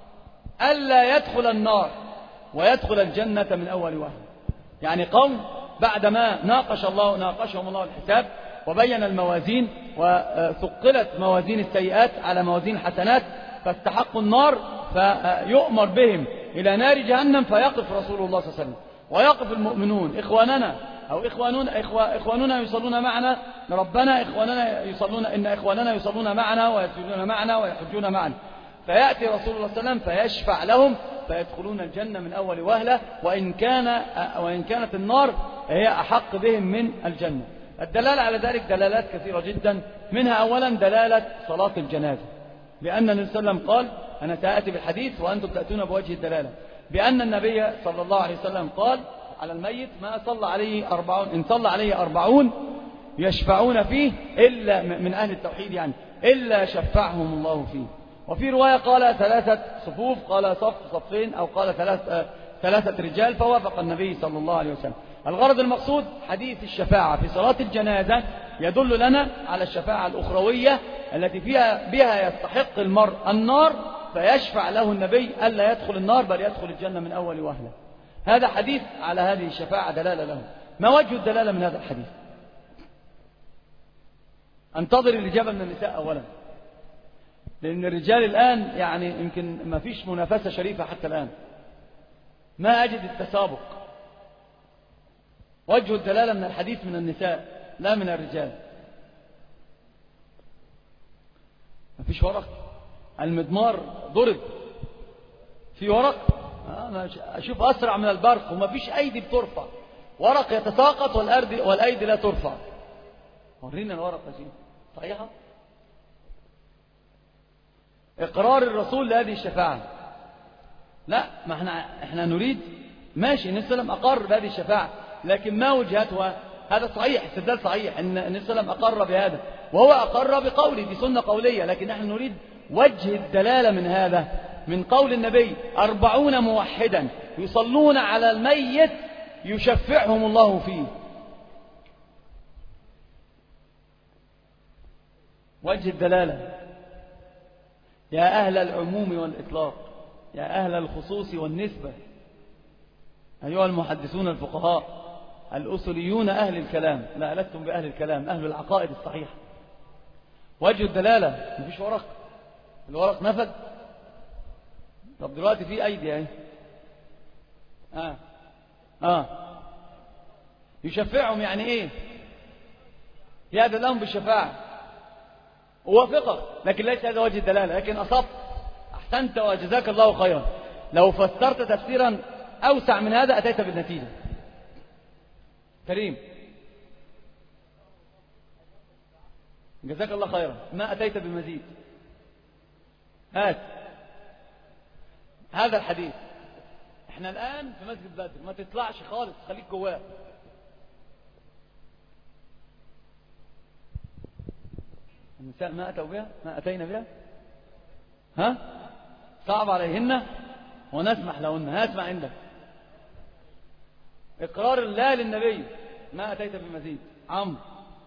ألا يدخل النار ويدخل الجنة من أول وهلة. يعني قوم بعدما ناقشهم الله الحساب وبين الموازين وثقلت موازين السيئات على موازين الحسنات فاستحقوا النار، فيؤمر بهم إلى نار جهنم، فيقف رسول الله صلى الله عليه وسلم ويقف المؤمنون إخواننا أو إخواننا يصلون معنا، ربنا إن إخواننا يصلون معنا ويسجدون معنا ويحجون معنا، فيأتي رسول الله صلى الله عليه وسلم فيشفع لهم فيدخلون الجنة من أول وهلة، وإن كانت النار هي أحق بهم من الجنة. الدلالة على ذلك دلالات كثيرة جدا، منها أولا دلالة صلاة الجنازة، لأن النبي صلى الله عليه وسلم قال أنا سأتي بالحديث وأنتم تأتون بوجه الدلالة، بأن النبي صلى الله عليه وسلم قال على الميت ما صلى عليه 40 إن صلى عليه 40 يشفعون فيه إلا من أهل التوحيد يعني إلا شفعهم الله فيه. وفي رواية قال 3 صفوف، قال صفين، أو قال 3 رجال، فوافق النبي صلى الله عليه وسلم. الغرض المقصود حديث الشفاعة في صلاة الجنازة يدل لنا على الشفاعة الأخروية التي بها يستحق المرء النار فيشفع له النبي ألا يدخل النار بل يدخل الجنة من أول وهلة. هذا حديث على هذه الشفاعة دلالة له. ما وجه الدلالة من هذا الحديث؟ انتظر الإجابة من النساء أولا، لأن الرجال الآن يعني يمكن ما فيش منافسة شريفة حتى الآن، ما أجد التسابق. وجه الدلالة من الحديث من النساء لا من الرجال. ما فيش ورق، المضمار ضرب في ورق، أنا أشوف أسرع من البرق، وما فيش أيدي بترفع، ورق يتساقط والأيدي لا ترفع. ورينا الورق يا سيدي صحيحة. إقرار الرسول لهذه الشفاعة، لا ما احنا نريد ماشي النبي صلى الله عليه وسلم أقر بهذه الشفاعة، لكن ما وجهتها؟ هذا صحيح، استدلال صحيح ان النبي صلى الله عليه وسلم أقر بهذا، وهو أقر بقوله، دي سنة قولية، لكن نحن نريد وجه الدلالة من هذا، من قول النبي 40 موحدا يصلون على الميت يشفعهم الله فيه. وجه الدلالة يا أهل العموم والإطلاق، يا أهل الخصوص والنسبة، أيها المحدثون الفقهاء الأصوليون أهل الكلام، لا لستم بأهل الكلام، أهل العقائد الصحيحة. وجه الدلالة مفيش ورق، الورق نفد. طب دلوقتي في أيدي اهي يشفعهم يعني إيه؟ يأذن لهم بالشفاعة، أوافقك، لكن ليس هذا وجه الدلالة. لكن أصبت، أحسنت وجزاك الله خيرا. لو فسرت تفسيرا أوسع من هذا أتيت بالنتيجة. كريم جزاك الله خيرا، ما أتيت بمزيد. هات هذا الحديث. احنا الآن في مسجد بدر، ما تطلعش خالص، خليك جواه. النساء ما أتوا بها، ما أتينا بها، صعب عليهن ونسمح لهن. هاسمع عندك إقرار الله للنبي ما أتيت بمزيد. عمرو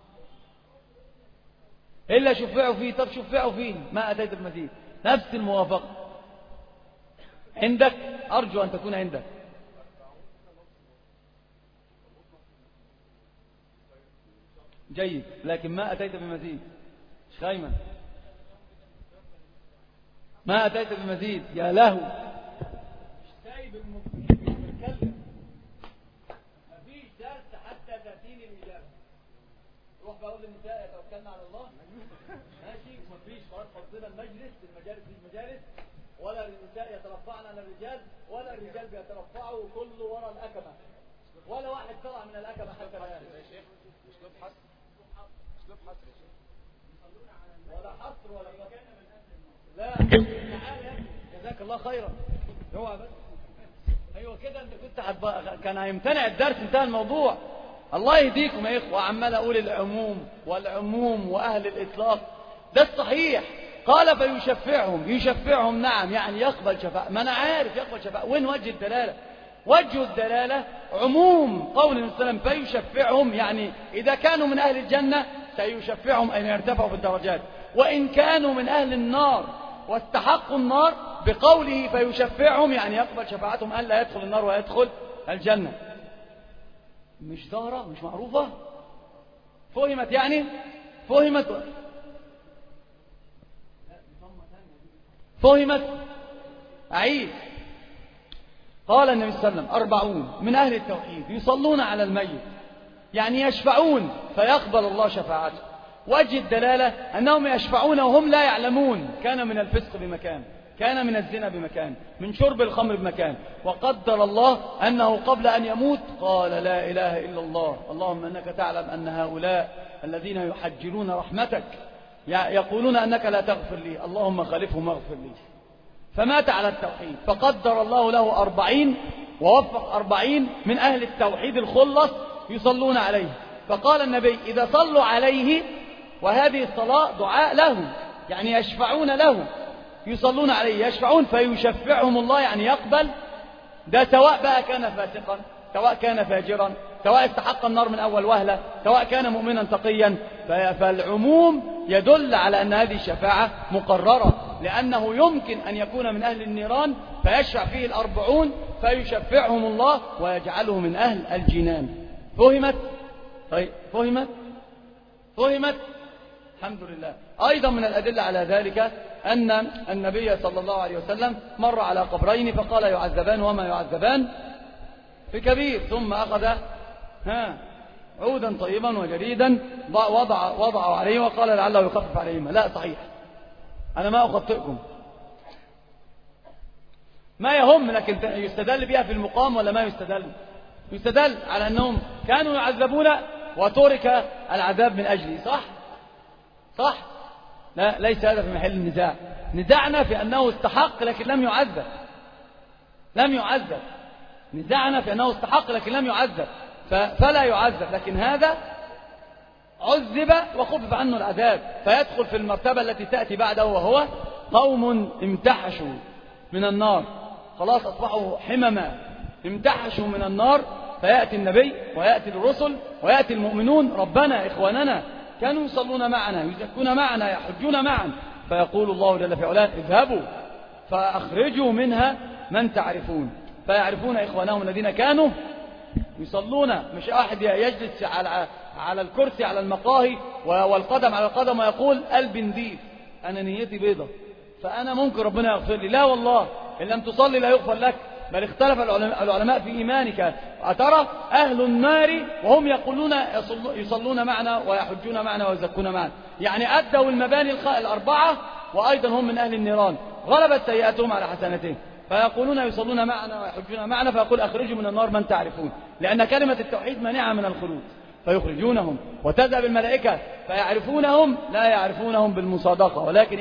إلا شفعوا فيه. طب شفعوا فيه ما أتيت بمزيد. نفس الموافقة عندك، أرجو أن تكون عندك. جيد، لكن ما أتيت بمزيد. خيمن ما أتيت بمزيد. يا له مش سايب المتكلم. مفيش درس حتى تأتيني الإجابة. روح بقول للنساء يتوكلن على الله. ماشي، ومفيش خلاص فضينا المجلس. المجالس مش مجالس، ولا النساء يترفعن على الرجال، ولا الرجال بيترفعوا كله وراء الأكمة، ولا واحد طلع من الأكمة حتى الآن. اسلوب حصر، اسلوب حصر ولا حصر ولا مكان. لا تعال يا ابني، جزاك الله خيرا. اوعى بس. ايوه كده، انت كنت كان هيمتنع الدرس، انتهى الموضوع. الله يهديكم يا اخوه. عمال اقول العموم والعموم واهل الاطلاق، ده الصحيح. قال فيشفعهم. يشفعهم نعم، يعني يقبل شفاعة. ما انا عارف يقبل شفاعة. وين وجه الدلاله؟ وجه الدلاله عموم قول النبي صلى الله عليه وسلم فيشفعهم، يعني اذا كانوا من اهل الجنه سيشفعهم ان يرتفعوا في الدرجات، وان كانوا من اهل النار واستحقوا النار بقوله فيشفعهم يعني يقبل شفاعتهم أن لا يدخل النار ويدخل الجنة. مش ظاهرة؟ مش معروفة؟ فهمت يعني؟ فهمت؟ أعيد. قال النبي صلى الله عليه وسلم 40 من أهل التوحيد يصلون على الميت، يعني يشفعون فيقبل الله شفاعته. وجه الدلالة أنهم يشفعون وهم لا يعلمون. كان من الفسق بمكان، كان من الزنا بمكان، من شرب الخمر بمكان، وقدر الله أنه قبل أن يموت قال لا إله إلا الله، اللهم أنك تعلم أن هؤلاء الذين يحجرون رحمتك يقولون أنك لا تغفر لي، اللهم خالفهم واغفر لي. فمات على التوحيد، فقدر الله له 40 ووفق 40 من أهل التوحيد الخلص يصلون عليه. فقال النبي إذا صلوا عليه، وهذه الصلاة دعاء له، يعني يشفعون له، يصلون عليه، يشفعون فيشفعهم الله يعني يقبل. ده سواء بقى كان فاسقا، سواء كان فاجرا، سواء استحق النار من أول وهلة، سواء كان مؤمنا تقيا. فالعموم يدل على أن هذه الشفاعة مقررة، لأنه يمكن أن يكون من أهل النيران فيشفع فيه 40 فيشفعهم الله ويجعله من أهل الجنان. فهمت؟ طيب فهمت؟ الحمد لله. أيضا من الأدلة على ذلك أن النبي صلى الله عليه وسلم مر على قبرين فقال يعذبان وما يعذبان في كبير، ثم أخذ عودا طيبا وجريدا وضعه عليه وقال لعله يخفف عليهما. لا صحيح، أنا ما أخطئكم، ما يهم، لكن يستدل بها في المقام ولا ما يستدل؟ يستدل على أنهم كانوا يعذبون وترك العذاب من أجله. صح؟ لا، ليس هذا في محل النزاع. نزعنا في أنه استحق لكن لم يعذب. نزعنا في أنه استحق لكن لم يعذب، فلا يعذب، لكن هذا عذب وخفف عنه العذاب، فيدخل في المرتبة التي تأتي بعده، وهو قوم امتحشوا من النار، خلاص أصبحوا حمما، امتحشوا من النار، فيأتي النبي ويأتي الرسل ويأتي المؤمنون، ربنا إخواننا كانوا يصلون معنا، يزكون معنا، يحجون معا، فيقول الله جل في علاه اذهبوا فأخرجوا منها من تعرفون، فيعرفون إخوانهم الذين كانوا يصلون. مش أحد يجلس على الكرسي على المقاهي والقدم على القدم ويقول قلبي نظيف، أنا نيتي بيضة، فأنا ممكن ربنا يغفر لي. لا والله، إن لم تصلي لا يغفر لك، بل اختلف العلماء في إيمانك. أترى أهل النار وهم يقولون يصلون معنا ويحجون معنا ويزكون معنا، يعني أدوا المباني الأربعة، وأيضا هم من أهل النيران، غلبت سيئاتهم على حسناتهم، فيقولون يصلون معنا ويحجون معنا، فيقول أخرجوا من النار من تعرفون، لأن كلمة التوحيد مانعة من الخلود، فيخرجونهم، وتذهب الملائكة فيعرفونهم، لا يعرفونهم بالمصادقة، ولكن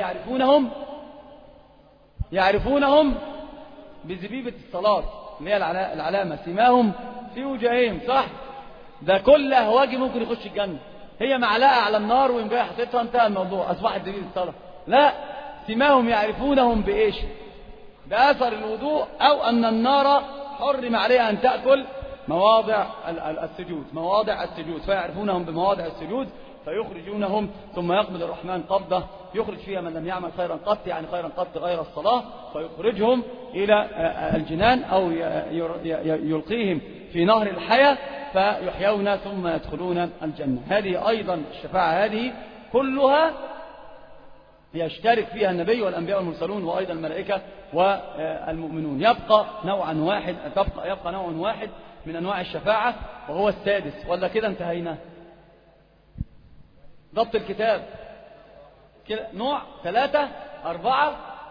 يعرفونهم بزبيبة الصلاة، اللي هي العلامة، سماهم في وجههم. صح؟ ده كل أهواجي ممكن يخش الجنة، هي معلقة على النار ويوم جاي حطيتها، انتهى الموضوع، أصبحت زبيبة الصلاة. لا، سماهم يعرفونهم بإيش؟ بأثر الوضوء، أو أن النار حرم عليها أن تأكل مواضع السجود فيعرفونهم بمواضع السجود فيخرجونهم، ثم يقبض الرحمن قبضة يخرج فيها من لم يعمل خيرا قط، يعني خيرا قط غير الصلاة، فيخرجهم إلى الجنان أو يلقيهم في نهر الحياة فيحيون ثم يدخلون الجنة. هذه أيضا الشفاعة هذه كلها يشترك فيها النبي والأنبياء والمرسلون وأيضا الملائكة والمؤمنون. يبقى نوع واحد من أنواع الشفاعة وهو السادس، ولا كده انتهينا؟ ضبط الكتاب كده نوع 3 4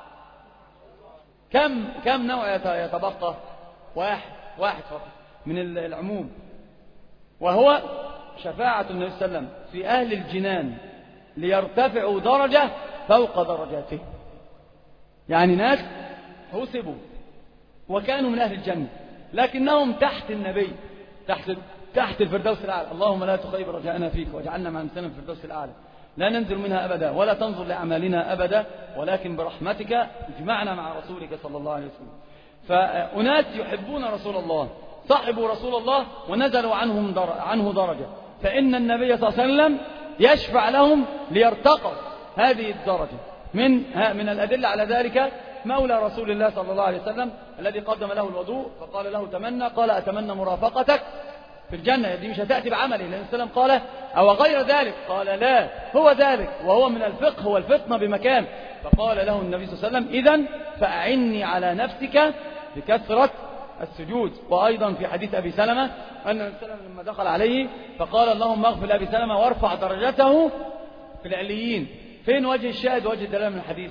كم نوع يتبقى؟ واحد فقط من العموم، وهو شفاعة النبي صلى الله عليه وسلم في أهل الجنان ليرتفعوا درجة فوق درجاته. يعني ناس حسبوا وكانوا من أهل الجنة لكنهم تحت النبي، تحت الفردوس الأعلى. اللهم لا تخيب رجاءنا فيك واجعلنا مع المسلمين في الفردوس الأعلى، لا ننزل منها أبدا ولا تنظر لأعمالنا أبدا، ولكن برحمتك اجمعنا مع رسولك صلى الله عليه وسلم. فأناس يحبون رسول الله صاحبوا رسول الله ونزلوا عنه درجة، فإن النبي صلى الله عليه وسلم يشفع لهم ليرتقوا هذه الدرجة. من الأدلة على ذلك مولى رسول الله صلى الله عليه وسلم الذي قدم له الوضوء فقال له تمنى، قال أتمنى مرافقتك في الجنة. دي مش هتأتي بعمله، لأن السلام قال أو غير ذلك، قال لا هو ذلك، وهو من الفقه، هو الفطنة بمكان. فقال له النبي صلى الله عليه وسلم إذن فأعني على نفسك بكثرة السجود. وأيضا في حديث أبي سلمة أن النبي صلى الله عليه وسلم لما دخل عليه فقال اللهم اغفر لأبي سلمة وارفع درجته في العليين. فين وجه الشاهد وجه الدلالة من الحديث؟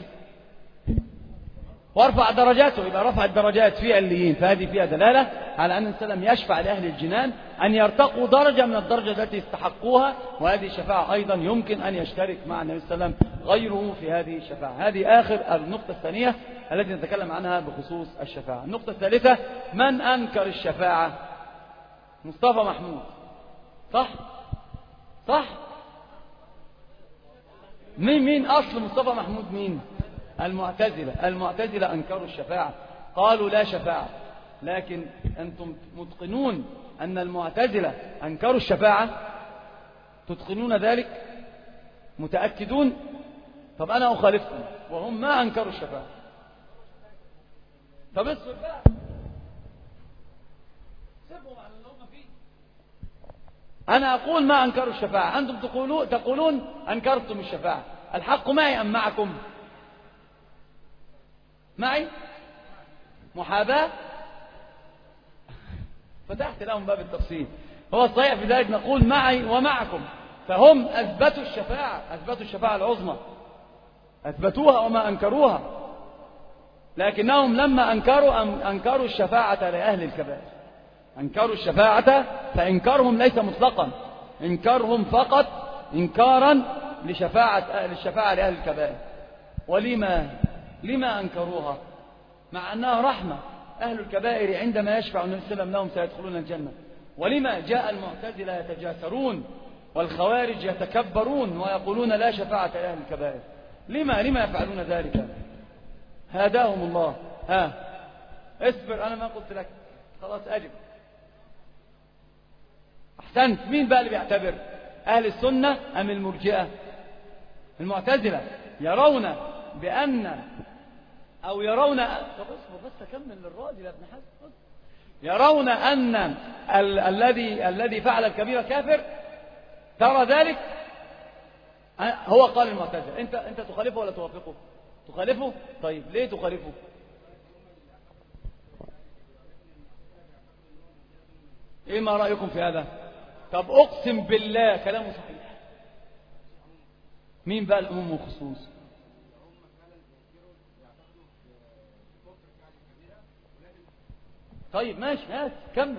وارفع درجاته، يبقى رفع الدرجات في عليين. فهذه فيها دلالة على أن السلام يشفع لأهل الجنان أن يرتقوا درجة من الدرجة التي يستحقوها، وهذه الشفاعة أيضا يمكن أن يشترك مع النبي صلى الله عليه وسلم غيره في هذه الشفاعة. هذه آخر النقطة الثانية التي نتكلم عنها بخصوص الشفاعة. النقطة الثالثة من أنكر الشفاعة؟ مصطفى محمود، صح؟ مين أصل مصطفى محمود؟ مين؟ المعتزلة أنكروا الشفاعة، قالوا لا شفاعة. لكن أنتم متقنون أن المعتزلة أنكروا الشفاعة؟ تتقنون ذلك؟ متأكدون؟ طب أنا أخالفكم وهم ما أنكروا الشفاعة. طب اصبر بقى، سيبهم على اللي هم فيه. أنا أقول ما أنكروا الشفاعة، أنتم تقولون أنكرتم الشفاعة. الحق معي أم معكم؟ معي محاباة. فتحت لهم باب التفصيل. هو الصحيح في ذلك نقول معي ومعكم. فهم أثبتوا الشفاعة العظمى، أثبتوها وما أنكروها، لكنهم لما أنكروا الشفاعة لأهل الكبائر. أنكروا الشفاعة، فإنكارهم ليس مطلقا، إنكارهم فقط إنكارا للشفاعة لأهل الكبائر. لما أنكروها مع أنها رحمة؟ أهل الكبائر عندما يشفع النبي صلى الله عليه وسلم لهم سيدخلون الجنة. ولما جاء المعتزلة يتجاسرون والخوارج يتكبرون ويقولون لا شفاعة لأهل الكبائر؟ لما يفعلون ذلك؟ هداهم الله. اصبر، أنا ما قلت لك، خلاص أجب. أحسنت. مين بقى اللي بيعتبر؟ أهل السنة أم المرجئة؟ المعتزلة يرون بأن أو يرون طب اصبر بس أكمل للراجل يا ابن حزم. يرون أن الذي فعل الكبيرة كافر. ترى ذلك؟ هو قال المعتزلة. أنت تخالفه ولا توافقه؟ تخالفه؟ طيب ليه تخالفه؟ إيه ما رأيكم في هذا؟ طب أقسم بالله كلامه صحيح. مين بقى الأمم والخصوص؟ طيب ماشي، هات كمل.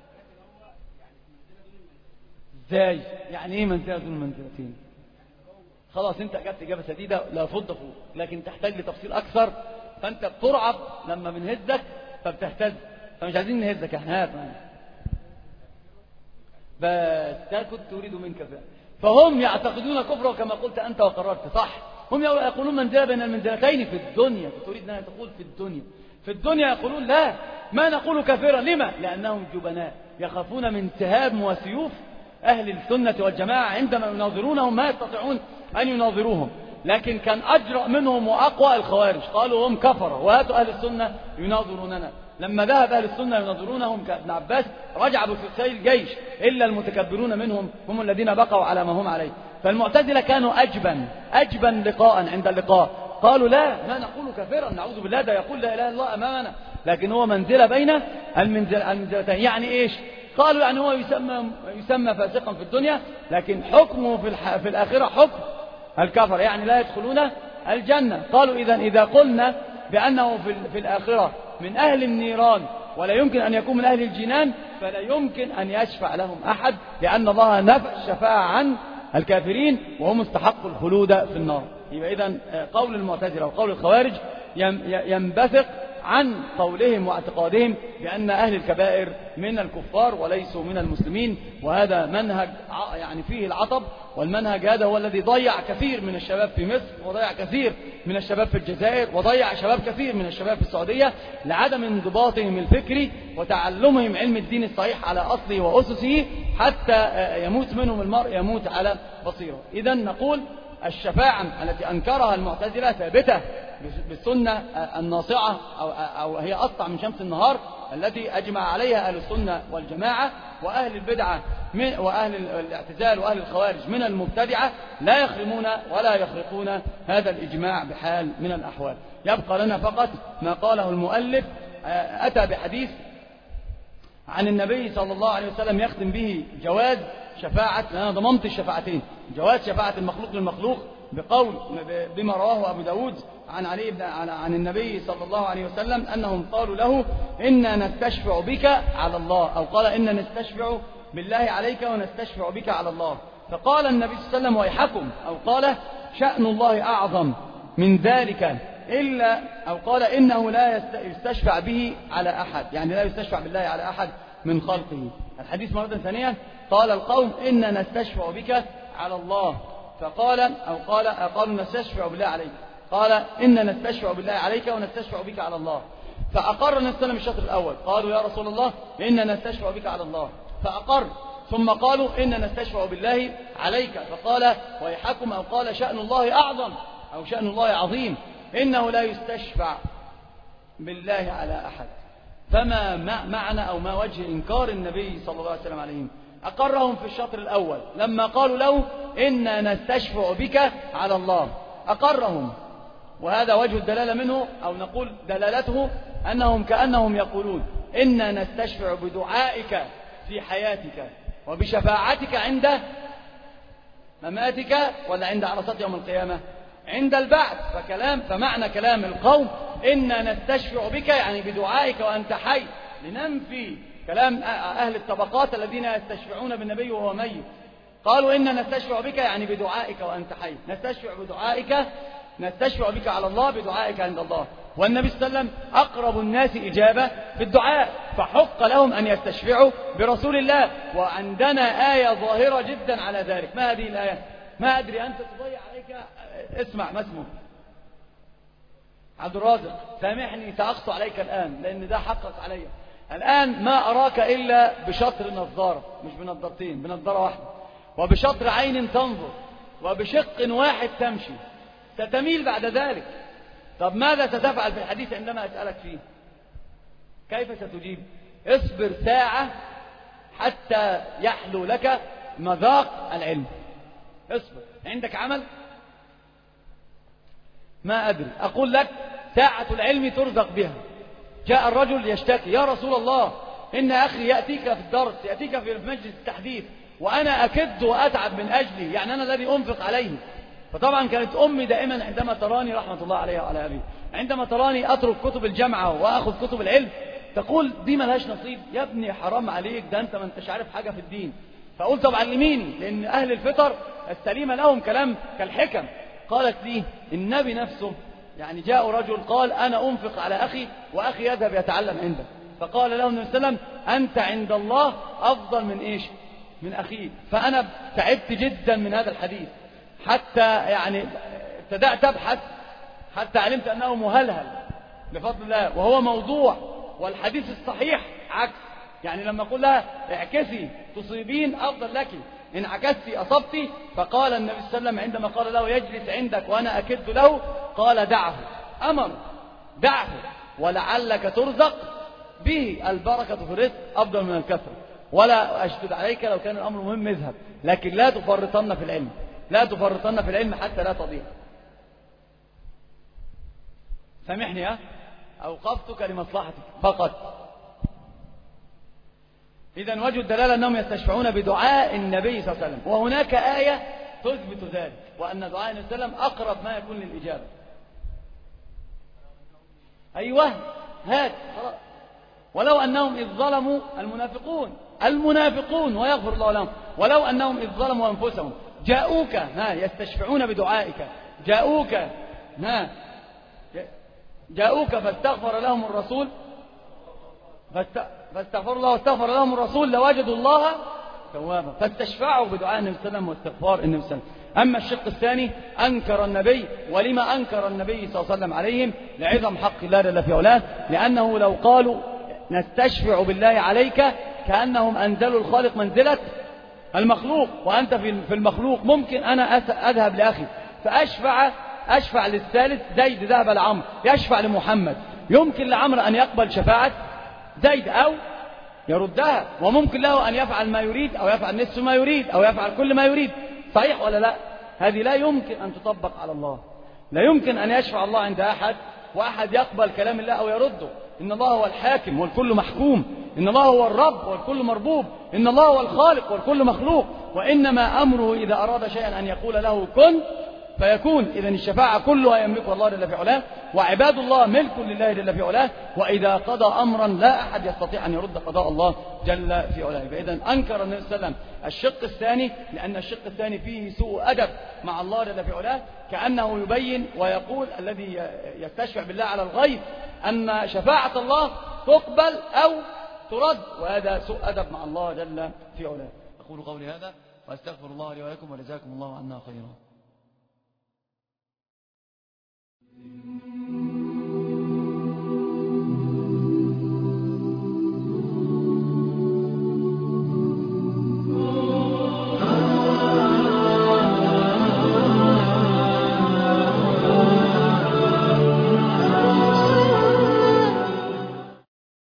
ازاي؟ يعني ايه منزلة دون منزلتين؟ خلاص انت اجبت اجابه سديده لا فض فوق، لكن تحتاج لتفصيل اكثر. فانت بترعب لما بنهزك فبتهتز، فمش عايزين نهزك احنا. هات بس ده كنت تريد منك فعلا. فهم يعتقدون كفره كما قلت انت وقررت، صح؟ هم يقولون منزله بين المنزلتين في الدنيا. تريد ان تقول في الدنيا. في الدنيا يقولون لا، ما نقول كافرا. لما؟ لأنهم جبناء، يخافون من سهام وسيوف أهل السنة والجماعة عندما يناظرونهم ما يستطيعون أن يناظروهم. لكن كان أجرأ منهم وأقوى الخوارج، قالوا هم كفرة وهاتوا أهل السنة يناظروننا. لما ذهب أهل السنة يناظرونهم كابن عباس رجع بثلثي الجيش، إلا المتكبرون منهم هم الذين بقوا على ما هم عليه. فالمعتزلة كانوا أجبن لقاء عند اللقاء، قالوا لا نقول كافرا، نعوذ بالله، ده يقول لا إله إلا الله أمامنا، لكن هو منزلة بين المنزلتين. يعني إيش؟ قالوا يعني هو يسمى فاسقا في الدنيا، لكن حكمه في الآخرة حكم الكفر، يعني لا يدخلون الجنة. قالوا إذا قلنا بأنه في الآخرة من أهل النيران ولا يمكن أن يكون من أهل الجنان، فلا يمكن أن يشفع لهم أحد، لأن الله نفى الشفاعة عن الكافرين وهم استحقوا الخلود في النار. يبقى إذن قول المعتزلة وقول الخوارج ينبثق عن قولهم واعتقادهم بأن أهل الكبائر من الكفار وليسوا من المسلمين، وهذا منهج يعني فيه العطب، والمنهج هذا هو الذي ضيع كثير من الشباب في مصر، وضيع كثير من الشباب في الجزائر، وضيع شباب كثير من الشباب في السعودية لعدم انضباطهم الفكري وتعلمهم علم الدين الصحيح على أصله وأسسه، حتى يموت منهم المرء يموت على بصيرة. إذن نقول الشفاعة التي أنكرها المعتزلة ثابتة بالسنة الناصعة أو هي أسطع من شمس النهار التي أجمع عليها أهل السنة والجماعة، وأهل البدعة وأهل الاعتزال وأهل الخوارج من المبتدعة لا يخرمون ولا يخرقون هذا الإجماع بحال من الأحوال. يبقى لنا فقط ما قاله المؤلف، أتى بحديث عن النبي صلى الله عليه وسلم يختم به جواز شفاعة، أنا ضممت الشفاعتين، جواز شفاعة المخلوق للمخلوق بقول بما رواه أبو داود عن النبي صلى الله عليه وسلم أنهم قالوا له إنا نستشفع بك على الله، أو قال إنا نستشفع بالله عليك ونستشفع بك على الله. فقال النبي صلى الله عليه وسلم ويحكم، أو قال شأن الله أعظم من ذلك، إلا أو قال إنه لا يستشفع به على أحد، يعني لا يستشفع بالله على أحد من خلقه. الحديث مرة ثانية قال القوم إنا نستشفع بك على الله، فقال أو قالوا نستشفع بالله عليك، قال إنا نستشفع بالله عليك ونستشفع بك على الله. فأقر النبي صلى الله عليه وسلم الشطر الأول، قالوا يا رسول الله إنا نستشفع بك على الله، فأقر، ثم قالوا إنا نستشفع بالله عليك، فقال ويحكم، أو قال شأن الله أعظم أو شأن الله عظيم، إنه لا يستشفع بالله على أحد. فما معنى أو ما وجه إنكار النبي صلى الله عليه وسلم عليهم؟ أقرهم في الشطر الأول لما قالوا له إنا نستشفع بك على الله، أقرهم، وهذا وجه الدلالة منه، أو نقول دلالته أنهم كأنهم يقولون إنا نستشفع بدعائك في حياتك وبشفاعتك عند مماتك، ولا عند عرصات يوم القيامة؟ عند البعث. فمعنى كلام القوم إنا نستشفع بك يعني بدعائك وأنت حي، لننفي كلام أهل الطبقات الذين يستشفعون بالنبي وهو ميت. قالوا إنا نستشفع بك يعني بدعائك وأنت حي، نستشفع بدعائك، نستشفع بك على الله بدعائك عند الله. والنبي صلى الله عليه وسلم أقرب الناس إجابة في الدعاء، فحق لهم أن يستشفعوا برسول الله. وعندنا آية ظاهرة جدا على ذلك. ما هذه الآية؟ ما أدري، أنت تضيع عليك. اسمع، ما اسمه؟ عبد الرازق، سامحني سأقص عليك الآن لأن ده حقق علي. الآن ما أراك إلا بشطر نظارة، مش بنظارتين، بنظارة واحدة، وبشطر عين تنظر، وبشق واحد تمشي، ستميل بعد ذلك. طب ماذا ستفعل في الحديث عندما أسألك فيه؟ كيف ستجيب؟ اصبر ساعة حتى يحلو لك مذاق العلم. اصبر، عندك عمل؟ ما أدري، أقول لك ساعة العلم ترزق بها. جاء الرجل يشتكي، يا رسول الله إن أخي يأتيك في الدرس، يأتيك في مجلس التحديث، وأنا أكد وأتعب من أجله، يعني أنا الذي أنفق عليه. فطبعا كانت أمي دائما عندما تراني رحمة الله عليها وعلى أبي، عندما تراني أترك كتب الجامعة وأخذ كتب العلم تقول دي ملهاش نصيب، يا ابني حرام عليك، ده أنت ما أنتش عارف حاجة في الدين. فقلت طب علميني، لأن أهل الفطر السليمة لهم كلام كالحكم. قالت لي النبي نفسه، يعني جاء رجل قال أنا أنفق على أخي وأخي يذهب يتعلم عندك، فقال له النبي صلى الله عليه وسلم أنت عند الله أفضل من إيش؟ من أخيك. فأنا تعبت جدا من هذا الحديث، حتى يعني ابتدأت أبحث حتى علمت أنه مهلهل بفضل الله، وهو موضوع، والحديث الصحيح عكس. يعني لما أقول لها اعكسي تصيبين أفضل لك، إن عكستي أصبتي. فقال النبي صلى الله عليه وسلم عندما قال له يجلس عندك وأنا أكد له، قال دعه، أمر دعه ولعلك ترزق به، البركة في الرزق أفضل من الكثرة. ولا أشدد عليك لو كان الأمر مهم اذهب، لكن لا تفرطن في العلم، لا تفرطن في العلم حتى لا تضيع. سامحني أوقفتك لمصلحتك فقط. إذن وجه الدلالة أنهم يستشفعون بدعاء النبي صلى الله عليه وسلم، وهناك آية تثبت ذلك، وأن دعاء النبي صلى الله عليه وسلم أقرب ما يكون للإجابة. أيوه هات خلاص. ولو أنهم إذ ظلموا المنافقون ويغفر الله لهم، ولو أنهم إذ ظلموا أنفسهم جاءوك يستشفعون بدعائك، جاءوك فاستغفر لهم الرسول فاستغفر الله واستغفر لهم الرسول لوجدوا الله توابا. فاستشفعوا بدعاء النبي صلى الله عليه وسلم واستغفار النبي صلى الله عليه وسلم. أما الشق الثاني أنكر النبي، ولما أنكر النبي صلى الله عليه وسلم عليهم؟ لعظم حق الله جل في علاه، لأنه لو قالوا نستشفع بالله عليك كأنهم أنزلوا الخالق منزلة المخلوق، وأنت في المخلوق. ممكن أنا أذهب لأخي فأشفع للثالث، زيد ذهب لعمر يشفع لمحمد، يمكن لعمر أن يقبل شفاعة زيد أو يردها، وممكن له أن يفعل ما يريد أو يفعل نصف ما يريد أو يفعل كل ما يريد. صحيح ولا لا؟ هذه لا يمكن أن تطبق على الله. لا يمكن أن يشفع الله عند أحد وأحد يقبل كلام الله أو يرده. إن الله هو الحاكم والكل محكوم، إن الله هو الرب والكل مربوب، إن الله هو الخالق والكل مخلوق، وإنما أمره إذا أراد شيئا أن يقول له كن فيكون. إذن الشفاعة كلها يملكها الله جل في علاه، وعباد الله ملك لله جل في علاه، وإذا قضى أمرا لا أحد يستطيع أن يرد قضاء الله جل في علاه. فإذن أنكر النبي صلى الله عليه وسلم الشق الثاني، لأن الشق الثاني فيه سوء أدب مع الله جل في علاه، كأنه يبين ويقول الذي يستشفع بالله على الغيب أن شفاعة الله تقبل أو ترد، وهذا سوء أدب مع الله جل في علاه. أقول قولي هذا وأستغفر الله لي ولكم، وجزاكم الله عنا خيرا.